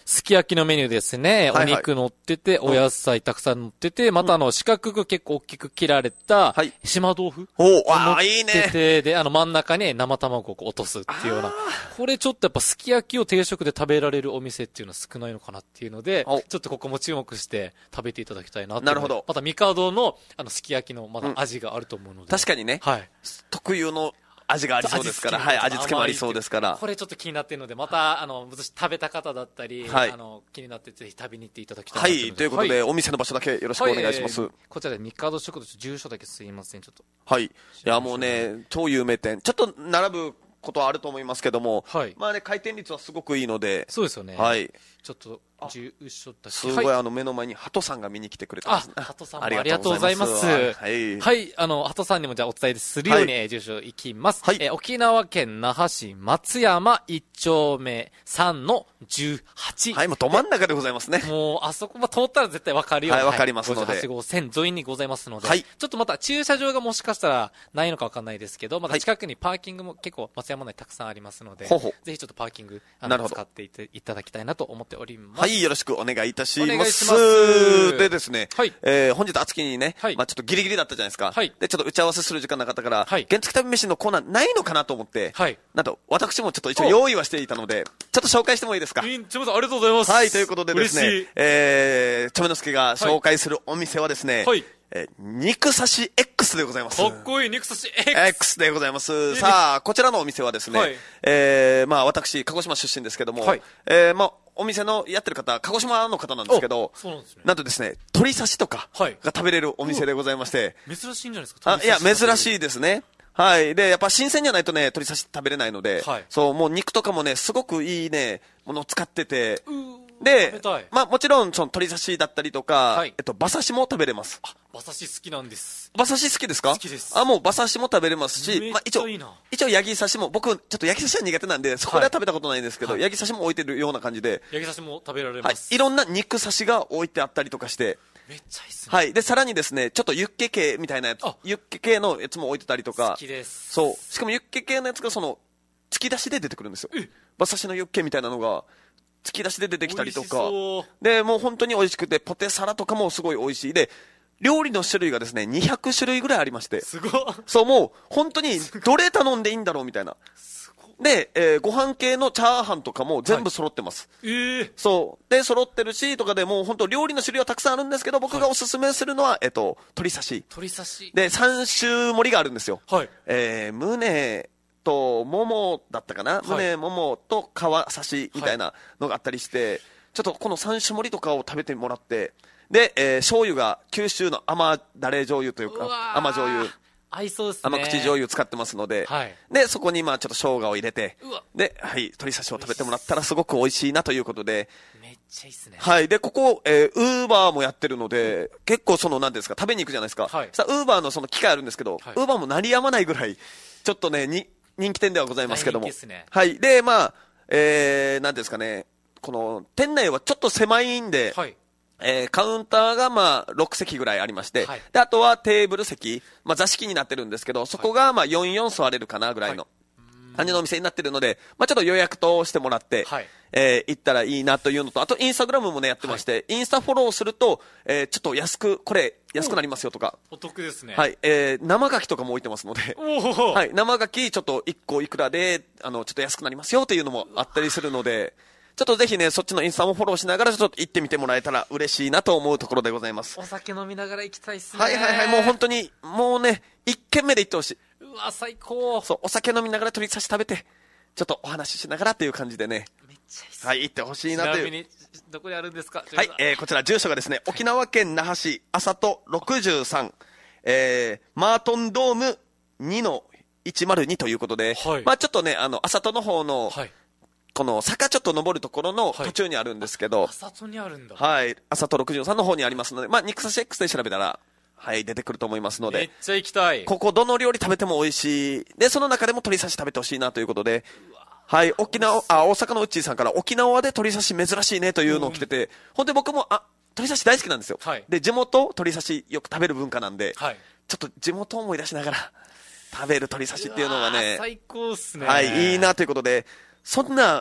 Speaker 2: すき焼きのメニューですね。
Speaker 1: はいはい
Speaker 2: お肉乗ってて、お野菜たくさん乗ってて、またあの、四角く結構大きく切られた
Speaker 1: はい、
Speaker 2: 島豆腐。
Speaker 1: おああ、いい
Speaker 2: 乗って
Speaker 1: ね。
Speaker 2: て、で、あの真ん中に生卵をこう落とすっていうような。これちょっとやっぱすき焼きを定食で食べられるお店っていうのは少ないのかなっていうので、
Speaker 1: お
Speaker 2: ちょっとここも注目して食べていただきたいなっていうので
Speaker 1: なるほど
Speaker 2: またミカドのあのすき焼きのまだ味があると思うので。
Speaker 1: 確かにね、
Speaker 2: はい。
Speaker 1: 特有の味がありそうですから、はい、味付けもありそうですから。
Speaker 2: これちょっと気になっているので、また、あの、食べた方だったり、
Speaker 1: はい
Speaker 2: あの、気になってぜひ食べに行っていただきたい
Speaker 1: は
Speaker 2: なと思います。
Speaker 1: い、ということで、
Speaker 2: は
Speaker 1: お店の場所だけよろしくお願いします。
Speaker 2: はえーこちらでミカド食堂、住所だけすいません、ちょっと。
Speaker 1: はい。いや、もうね、超有名店。ちょっと並ぶことはあると思いますけども、
Speaker 2: はい
Speaker 1: まあね、回転率はすごくいいので、
Speaker 2: そうですよね。
Speaker 1: はい。
Speaker 2: ちょっと、住所だけ。
Speaker 1: すごい、
Speaker 2: はい
Speaker 1: あの、目の前に鳩さんが見に来てくれてま
Speaker 2: あ
Speaker 1: す。、
Speaker 2: ハトさんもありがとうございます。
Speaker 1: はい。
Speaker 2: はい、あの、ハトさんにもじゃあお伝えするように、
Speaker 1: はい
Speaker 2: えー住所いきます。
Speaker 1: はい
Speaker 2: えー沖縄県那覇市松山一丁目さんのじゅうはち。
Speaker 1: はい、もうど真ん中でございますね。
Speaker 2: もう、あそこも通ったら絶対わかるような。
Speaker 1: はいわかりますので
Speaker 2: ごじゅうはち号線沿いにございますので。
Speaker 1: はい
Speaker 2: ちょっとまた駐車場がもしかしたらないのかわかんないですけど、また近くにパーキングも結構松山内たくさんありますので、
Speaker 1: ほうほう
Speaker 2: ぜひちょっとパーキング、あの、
Speaker 1: なるほど
Speaker 2: 使っていていただきたいなと思っております。
Speaker 1: はい、よろしくお願いいたし
Speaker 2: お願
Speaker 1: ます。
Speaker 2: いします
Speaker 1: でですね、
Speaker 2: はい
Speaker 1: えー本日、あつきにね、
Speaker 2: はい
Speaker 1: まあちょっとギリギリだったじゃないですか。
Speaker 2: はい
Speaker 1: で、ちょっと打ち合わせする時間なかったから、
Speaker 2: はい
Speaker 1: 原付旅飯のコーナーないのかなと思って、
Speaker 2: はい
Speaker 1: なんと、私もちょっと一応用意はしていたので、ちょっと紹介してもいいですか。
Speaker 2: いいちょっとありがとうございます。
Speaker 1: はい、ということでです
Speaker 2: 嬉しい
Speaker 1: ね、えー、ちょめのすけが紹介するお店はですね、
Speaker 2: はい
Speaker 1: えー肉刺し X でございます。
Speaker 2: かっこいい肉刺し X。
Speaker 1: X でございます。さあ、こちらのお店はですね、
Speaker 2: はい
Speaker 1: えー、まあ私、鹿児島出身ですけども、
Speaker 2: はい
Speaker 1: えー、まあお店のやってる方、鹿児島の方なんですけど、
Speaker 2: おそうなんですね
Speaker 1: なんとですね、鶏刺しとかが
Speaker 2: はい
Speaker 1: 食べれるお店でございまして、
Speaker 2: 珍しいんじゃないですか。
Speaker 1: あいや、珍
Speaker 2: い。
Speaker 1: しいですね。はい。で、やっぱ新鮮じゃないとね、鶏刺し食べれないので、
Speaker 2: はい
Speaker 1: そう、もう肉とかもね、すごくいいね、ものを使ってて、
Speaker 2: 食
Speaker 1: で
Speaker 2: べたい、
Speaker 1: まあもちろん、その鶏刺しだったりとか、
Speaker 2: はい
Speaker 1: えっと、馬刺しも食べれます。
Speaker 2: あ、馬刺し好きなんです。
Speaker 1: 馬刺し好きですか？
Speaker 2: 好きです
Speaker 1: あ、もう馬刺しも食べれますし、
Speaker 2: めっ
Speaker 1: まあ一応
Speaker 2: ちゃいいな、
Speaker 1: 一応ヤギ刺しも、僕、ちょっとヤギ刺しは苦手なんで、そこでは食べたことないんですけど、
Speaker 2: はい
Speaker 1: ヤギ刺しも置いてるような感じで、
Speaker 2: 焼き刺しも食べられ
Speaker 1: はい
Speaker 2: ます。。
Speaker 1: いろんな肉刺しが置いてあったりとかして、
Speaker 2: めっちゃいいっすね。
Speaker 1: はい。で、さらにですね、ちょっとユッケ系みたいなやつ
Speaker 2: あ、
Speaker 1: ユッケ系のやつも置いてたりとか
Speaker 2: 好き、です。
Speaker 1: そう。しかもユッケ系のやつがその、突き出しで出てくるんですよ。馬刺しのユッケみたいなのが、突き出しで出てきたりとか
Speaker 2: 美味しそう。
Speaker 1: で、もう本当に美味しくて、ポテサラとかもすごい美味しい。で、料理の種類がですね、にひゃく種類ぐらいありまして。
Speaker 2: すごい。
Speaker 1: そう、もう本当にどれ頼んでいいんだろうみたいな。で、えーご飯系のチャーハンとかも全部揃ってます。
Speaker 2: ええ。
Speaker 1: そう。で、揃ってるし、とかでもう本当料理の種類はたくさんあるんですけど、僕がおすすめするのは、えっと、鶏刺し。
Speaker 2: 鶏刺し。
Speaker 1: で、さん種盛りがあるんですよ。
Speaker 2: はい。
Speaker 1: えー、胸と、ももだったかな、
Speaker 2: い
Speaker 1: 胸、ももと皮刺しみたいなのがあったりして、ちょっとこのさん種盛りとかを食べてもらって、で、えー、醤油が九州の甘だれ醤油というか、
Speaker 2: うわー
Speaker 1: 甘醤油。
Speaker 2: 合いそうですね。
Speaker 1: 甘口醤油使ってますので、
Speaker 2: はい
Speaker 1: で、そこにまあちょっと生姜を入れて
Speaker 2: うわ、
Speaker 1: で、はい、鶏刺しを食べてもらったらすごく美味しいなということで、
Speaker 2: めっちゃいいっすね。
Speaker 1: はい。で、ここ、えー、ウーバーもやってるので、結構その、なんていうんですか、食べに行くじゃないですか。
Speaker 2: はい
Speaker 1: さあ、ウーバーのその機械あるんですけど、
Speaker 2: はい
Speaker 1: ウーバーも鳴りやまないぐらい、ちょっとね、に、人気店ではございますけども。
Speaker 2: 大人気ですね
Speaker 1: はい。で、まあ、えー、なんていうんですかね、この、店内はちょっと狭いんで、
Speaker 2: はい。
Speaker 1: えーカウンターがまあろく席ぐらいありまして、
Speaker 2: はい
Speaker 1: であとはテーブル席、まあ、座敷になってるんですけど、そこがまあよん、よん座れるかなぐらいの感じのお店になってるので、まあ、ちょっと予約としてもらって、
Speaker 2: はい
Speaker 1: えー行ったらいいなというのと、あとインスタグラムもねやってまして、インスタフォローすると、えーちょっと安く、これ安くなりますよとか、
Speaker 2: お得ですね。。
Speaker 1: はいい、えー生牡蠣とかも置いてますので、
Speaker 2: おお。
Speaker 1: はい、生牡蠣ちょっといっこいくらで、あの、ちょっと安くなりますよっていうのもあったりするので、ちょっとぜひね、そっちのインスタもフォローしながら、ちょっと行ってみてもらえたら嬉しいなと思うところでございます。
Speaker 2: お酒飲みながら行きたいっすね。
Speaker 1: はいはいはい、もう本当に、もうね、一軒目で行ってほしい。
Speaker 2: うわ、最高。
Speaker 1: そう、お酒飲みながら鶏刺し食べて、ちょっとお話ししながらっていう感じでね、
Speaker 2: めっちゃいいっすね。
Speaker 1: はい、行ってほしい
Speaker 2: ち
Speaker 1: なという。
Speaker 2: なみに、どこにあるんですか？
Speaker 1: はい、えー、こちら住所がですね、沖縄県那覇市、あさとろくじゅうさん、えー、マートンドームにのいちまるにということで、
Speaker 2: はい
Speaker 1: まあちょっとね、あの、あさとの方の、
Speaker 2: はい。
Speaker 1: この坂ちょっと登るところの
Speaker 2: はい
Speaker 1: 途中にあるんですけど、
Speaker 2: あさとにあるんだ。
Speaker 1: はい、あさとろくじゅうさんの方にありますので、まあ肉刺し X で調べたら、はい、出てくると思いますので、
Speaker 2: めっちゃ行きたい。
Speaker 1: ここどの料理食べても美味しい。で、その中でも鶏刺し食べてほしいなということで、はい、沖縄、あ、大阪のうっちーさんから沖縄で鶏刺し珍しいねというのを来てて、本当に僕も、あ、鶏刺し大好きなんですよ。
Speaker 2: はい
Speaker 1: で、地元、鶏刺しよく食べる文化なんで、
Speaker 2: はい。
Speaker 1: ちょっと地元を思い出しながら食べる鶏刺しっていうのが
Speaker 2: うわ
Speaker 1: ね
Speaker 2: ー、最高っすね。
Speaker 1: はい、いいなということで、そんな、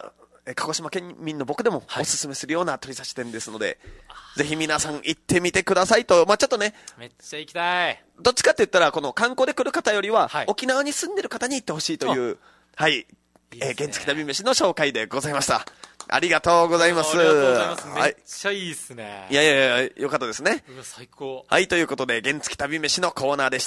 Speaker 1: 鹿児島県民の僕でもおすすめするような鳥刺し店ですので、はい、ぜひ皆さん行ってみてくださいと、まあ、ちょっとね、
Speaker 2: めっちゃ行きたい。
Speaker 1: どっちかって言ったら、この観光で来る方よりは、はい、沖縄に住んでる方に行ってほしいという、はい、いいえー、原付旅飯の紹介でございました。ありがとうございます。
Speaker 2: ありがとうございます。めっちゃいいっすね。
Speaker 1: いやいやいや、よかったですね。
Speaker 2: うわ、最高。
Speaker 1: はい、ということで、原付旅飯のコーナーでした。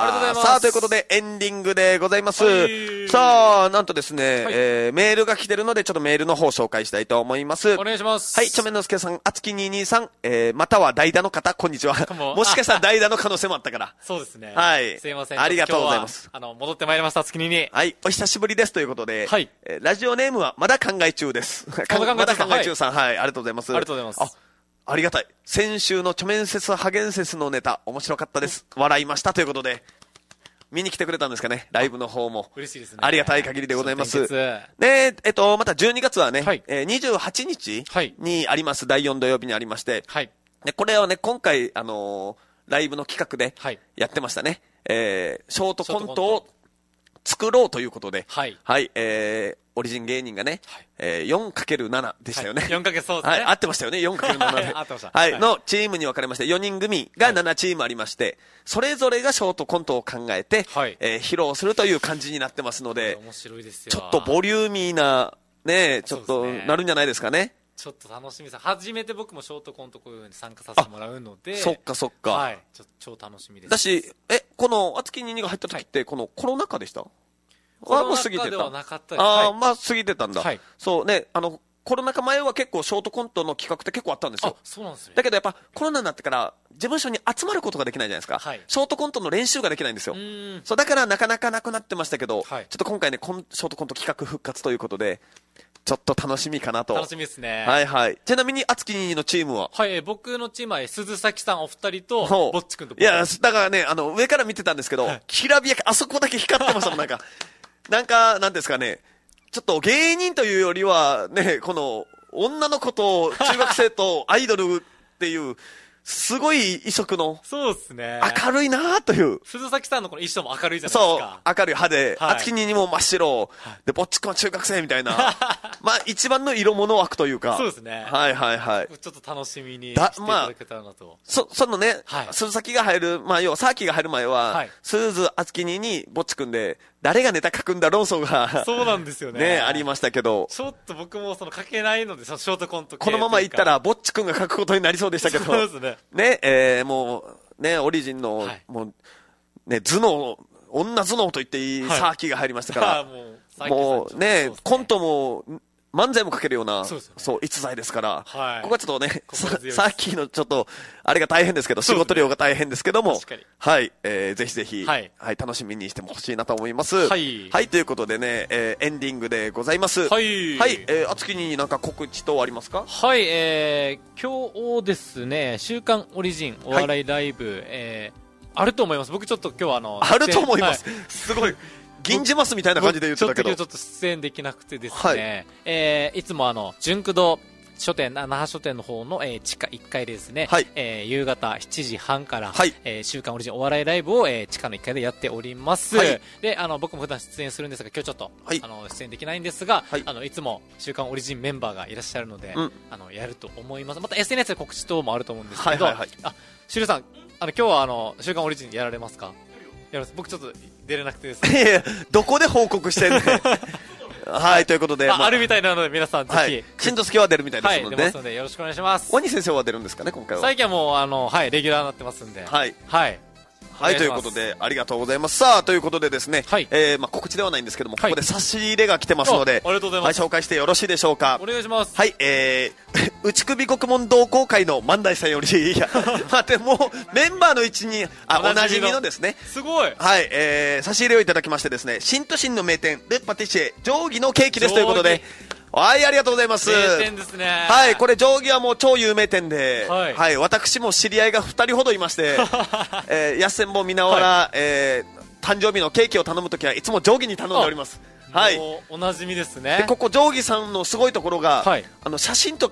Speaker 2: ありがとうございます。
Speaker 1: さあ、ということで、エンディングでございます。はい、さあ、なんとですね、はい、えー、メールが来てるので、ちょっとメールの方紹介したいと思います。
Speaker 2: お願いします。
Speaker 1: はい、ちょめのすけさん、あつきにじゅうにさん、えー、または代打の方、こんにちは。も, もしかしたら代打の可能性もあったから。
Speaker 2: そうですね。
Speaker 1: はい。
Speaker 2: すいません。
Speaker 1: ありがとうございます。
Speaker 2: あの、戻ってまいりました、あつきにじゅうに。
Speaker 1: はい、お久しぶりですということで、
Speaker 2: はい。
Speaker 1: えー、ラジオネームはまだ考え中です。まだ考え中さん、はい、はい、ありがとうございます。
Speaker 2: ありがとうございます。
Speaker 1: あ、ありがたい。先週のチョメンセスハゲンセスのネタ、面白かったです。笑いましたということで、見に来てくれたんですかね、ライブの方も。
Speaker 2: 嬉しいですね。
Speaker 1: ありがたい限りでございます。ねえ、っと、またじゅうにがつはね、はい、えー、にじゅうはちにちにあります、だいよん土曜日にありまして、はい、でこれをね、今回、あのー、ライブの企画でやってましたね。はい、えー、ショートコントを作ろうということで、はい、はい、えー、オリジン芸人がね、はい、えー、よんかけるなな でしたよね。はい、
Speaker 2: よんかけるそうですね。
Speaker 1: はい、合ってましたよね、よんかけるなな で。
Speaker 2: 合ってました。
Speaker 1: はい、のチームに分かれまして、よにん組がななチームありまして、はい、それぞれがショートコントを考えて、はい、えー、披露するという感じになってますので、
Speaker 2: 面白いですよ。
Speaker 1: ちょっとボリューミーな、ね、ちょっとなるんじゃないですかね。
Speaker 2: ちょっと楽しみです。初めて僕もショートコントこういう風に参加させてもらうので、
Speaker 1: そっかそっか。
Speaker 2: はい、ちょ超楽しみです。
Speaker 1: だし、え、このあつきにじゅうにが入った時って、はい、このコロナ禍でした？
Speaker 2: コロナ禍ではなかったです。
Speaker 1: ああ、
Speaker 2: はい、
Speaker 1: まあ過ぎてたんだ。はい、そうね、あの、コロナ禍前は結構ショートコントの企画って結構あったんですよ。
Speaker 2: あ、そうなんですね。
Speaker 1: だけどやっぱコロナになってから事務所に集まることができないじゃないですか。はい、ショートコントの練習ができないんですよ。そう、だからなかなかなくなってましたけど、はい、ちょっと今回ね、ショートコント企画復活ということで、ちょっと楽しみかなと。
Speaker 2: 楽しみですね。
Speaker 1: はいはい。ちなみに、あつきにじゅうにのチームは？
Speaker 2: はい、えー、僕のチームは、鈴崎さんお二人と、ぼっちくんと僕。い
Speaker 1: や、だからね、あの、上から見てたんですけど、はい、きらびやか、あそこだけ光ってましたもん、なんか。なんか、なんですかね、ちょっと芸人というよりは、ね、この、女の子と中学生とアイドルっていう、すごい異色の。
Speaker 2: そうですね。
Speaker 1: 明るいなーという。
Speaker 2: 鈴崎さんのこの衣装も明るいじゃないですか。
Speaker 1: そう、明るい派で、あつきにじゅうにも真っ白、はい、で、ぼっちくんは中学生みたいな。まあ、一番の色物枠というか。
Speaker 2: そうですね。
Speaker 1: はいはいはい。
Speaker 2: ちょっと楽しみにしていただけたらなと。まあ、
Speaker 1: そ、そのね、はい、鈴崎が入る、まあ、要は、サーキーが入る前は、はい、スズ、あつきにじゅうに、ぼっちくんで、誰がネタ書くんだ論争が。
Speaker 2: そうなんですよね。
Speaker 1: ね、ありましたけど。
Speaker 2: ちょっと僕もその書けないので、そのショートコント系
Speaker 1: このまま行ったら、ぼっちくんが書くことになりそうでしたけど。
Speaker 2: そうですね。
Speaker 1: ね、えー、もう、ね、オリジンの、はい、もう、ね、頭脳、女頭脳と言っていい、はい、サーキーが入りましたから。もう、もうね、ね、コントも、漫才も書けるような、そう、ね、そう、逸材ですから、はい、ここはちょっとね、さっきのちょっと、あれが大変ですけど、仕事量が大変ですけども、はい、えー、ぜひぜひ、はい、はい、楽しみにしても欲しいなと思います。はい。はい、ということでね、えー、エンディングでございます。はい。はい、えー、あつきになんか告知等ありますか？
Speaker 2: はい、えー、今日ですね、週刊オリジンお笑いライブ、はい、えー、あると思います。僕ちょっと今日はあの、
Speaker 1: あると思います。はい、すごい。銀じますみたいな感じで言ってたけど、
Speaker 2: ちょっと今日ちょっと出演できなくてですね、はい、えー、いつもあの純駆動書店、那覇書店の方の、えー、地下いっかいでですね、はい、えー、夕方しちじはんから、はい、えー、週刊オリジンお笑いライブを、えー、地下のいっかいでやっております。はい、で、あの僕も普段出演するんですが、今日ちょっと、はい、あの出演できないんですが、はい、あのいつも週刊オリジンメンバーがいらっしゃるので、うん、あのやると思います。また エスエヌエス で告知等もあると思うんですけど、はいはいはい、あ、シュルさん、あの今日はあの週刊オリジンやられますか？やります。僕ちょっと出れなくてですね。
Speaker 1: いやどこで報告してんねはい、ということで、
Speaker 2: まあ、あるみたいなので皆さんぜひ、はい、
Speaker 1: しんとすけは出るみたいですので、
Speaker 2: はい、出ますのでよろしくお願いします。
Speaker 1: ワニ先生は出るんですかね、今回は。
Speaker 2: 最近はもうあの、はい、レギュラーになってますんで、
Speaker 1: はい、
Speaker 2: はい、
Speaker 1: はい、ということでありがとうございます。さあ、ということでですね、はい、えー、まあ告知ではないんですけども、はい、ここで差し入れが来てますので、
Speaker 2: ありがとうございます。
Speaker 1: はい、紹介してよろしいでしょうか。
Speaker 2: お願いします。
Speaker 1: はい、えー、内首獄門同好会の万代さんより、いや、待って、もうメンバーの一に、あ、おなじみのですね、
Speaker 2: すごい、
Speaker 1: はい、えー、差し入れをいただきましてですね、新都心の名店ル・パティシエ定規のケーキですということで、はい、ありがとうございます。
Speaker 2: 名店ですね。
Speaker 1: はい、これ定規はもう超有名店で、はい、はい、私も知り合いがふたりほどいまして、えー、やっせんぼみなわら、はい、えー、誕生日のケーキを頼むときはいつも定規に頼んでおります。はい、
Speaker 2: おなじみですね。
Speaker 1: でここ定規さんのすごいところが、はい、あの写真とか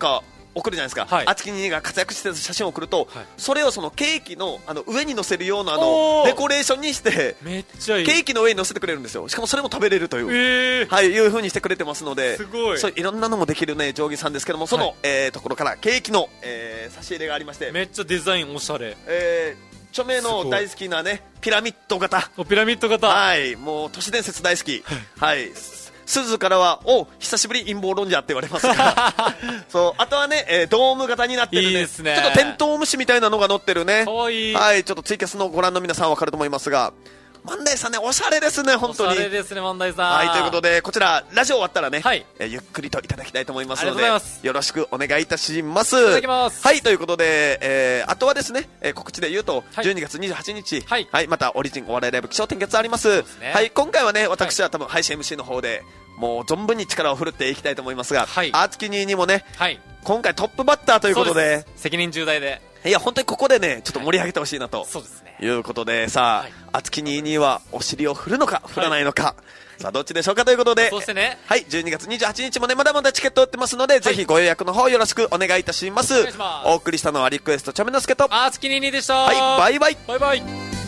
Speaker 1: 送るじゃないですか、
Speaker 2: はい、
Speaker 1: あつきにが活躍してた写真を送ると、はい、それをそのケーキ の, あの上に乗せるようなあのデコレーションにして
Speaker 2: めっちゃいい
Speaker 1: ケーキの上に乗せてくれるんですよ。しかもそれも食べれるという、
Speaker 2: えー
Speaker 1: はい、いう風にしてくれてますので、
Speaker 2: すごい、
Speaker 1: そういろんなのもできるね定規さんですけども、その、はい、えー、ところからケーキの、えー、差し入れがありまして、
Speaker 2: めっちゃデザインおしゃれ、
Speaker 1: えー、著名の大好きなねピラミッド型、
Speaker 2: ピラミッド型、
Speaker 1: はい、もう都市伝説大好きはいすずからはお久しぶり陰謀論者って言われますがそうあとはね、えー、ドーム型になってる、ね、
Speaker 2: いいですね、
Speaker 1: ちょっとテントウムシみたいなのが乗ってるね、
Speaker 2: かわいい、
Speaker 1: はい、ちょっとツイキャスのご覧の皆さんは分かると思いますが、万代さんねおしゃれですね、本当に
Speaker 2: おしゃれですね万代さん。
Speaker 1: はい、ということでこちらラジオ終わったらね、
Speaker 2: はい、
Speaker 1: えー、ゆっくりといただきたいと思いますので、
Speaker 2: ありがとうございます、
Speaker 1: よろしくお願いいたします。
Speaker 2: いただきます。
Speaker 1: はい、ということで、えー、あとはですね、えー、告知で言うと、はい、じゅうにがつにじゅうはちにち、はいはい、またオリジンお笑いライブ気象点結あります。ね、はい、今回はね私は多分配信 エムシー の方でもう存分に力を振るっていきたいと思いますが、はい、あつきににもね、はい、今回トップバッターということで
Speaker 2: 責任重大で、
Speaker 1: いや本当にここでねちょっと盛り上げてほしいなと、はい、
Speaker 2: そうですね、
Speaker 1: いうことでさあ、あつきににはお尻を振るのか振らないのか、はい、さあどっちでしょうかということで、
Speaker 2: そうですね、
Speaker 1: はい、じゅうにがつにじゅうはちにちもねまだまだチケット売ってますので、はい、ぜひご予約の方よろしくお願いいたします。お願いします。お送りしたのはリクエストチャメノスケと
Speaker 2: あつきににでした。
Speaker 1: はい、バイバイ
Speaker 2: バイバイ。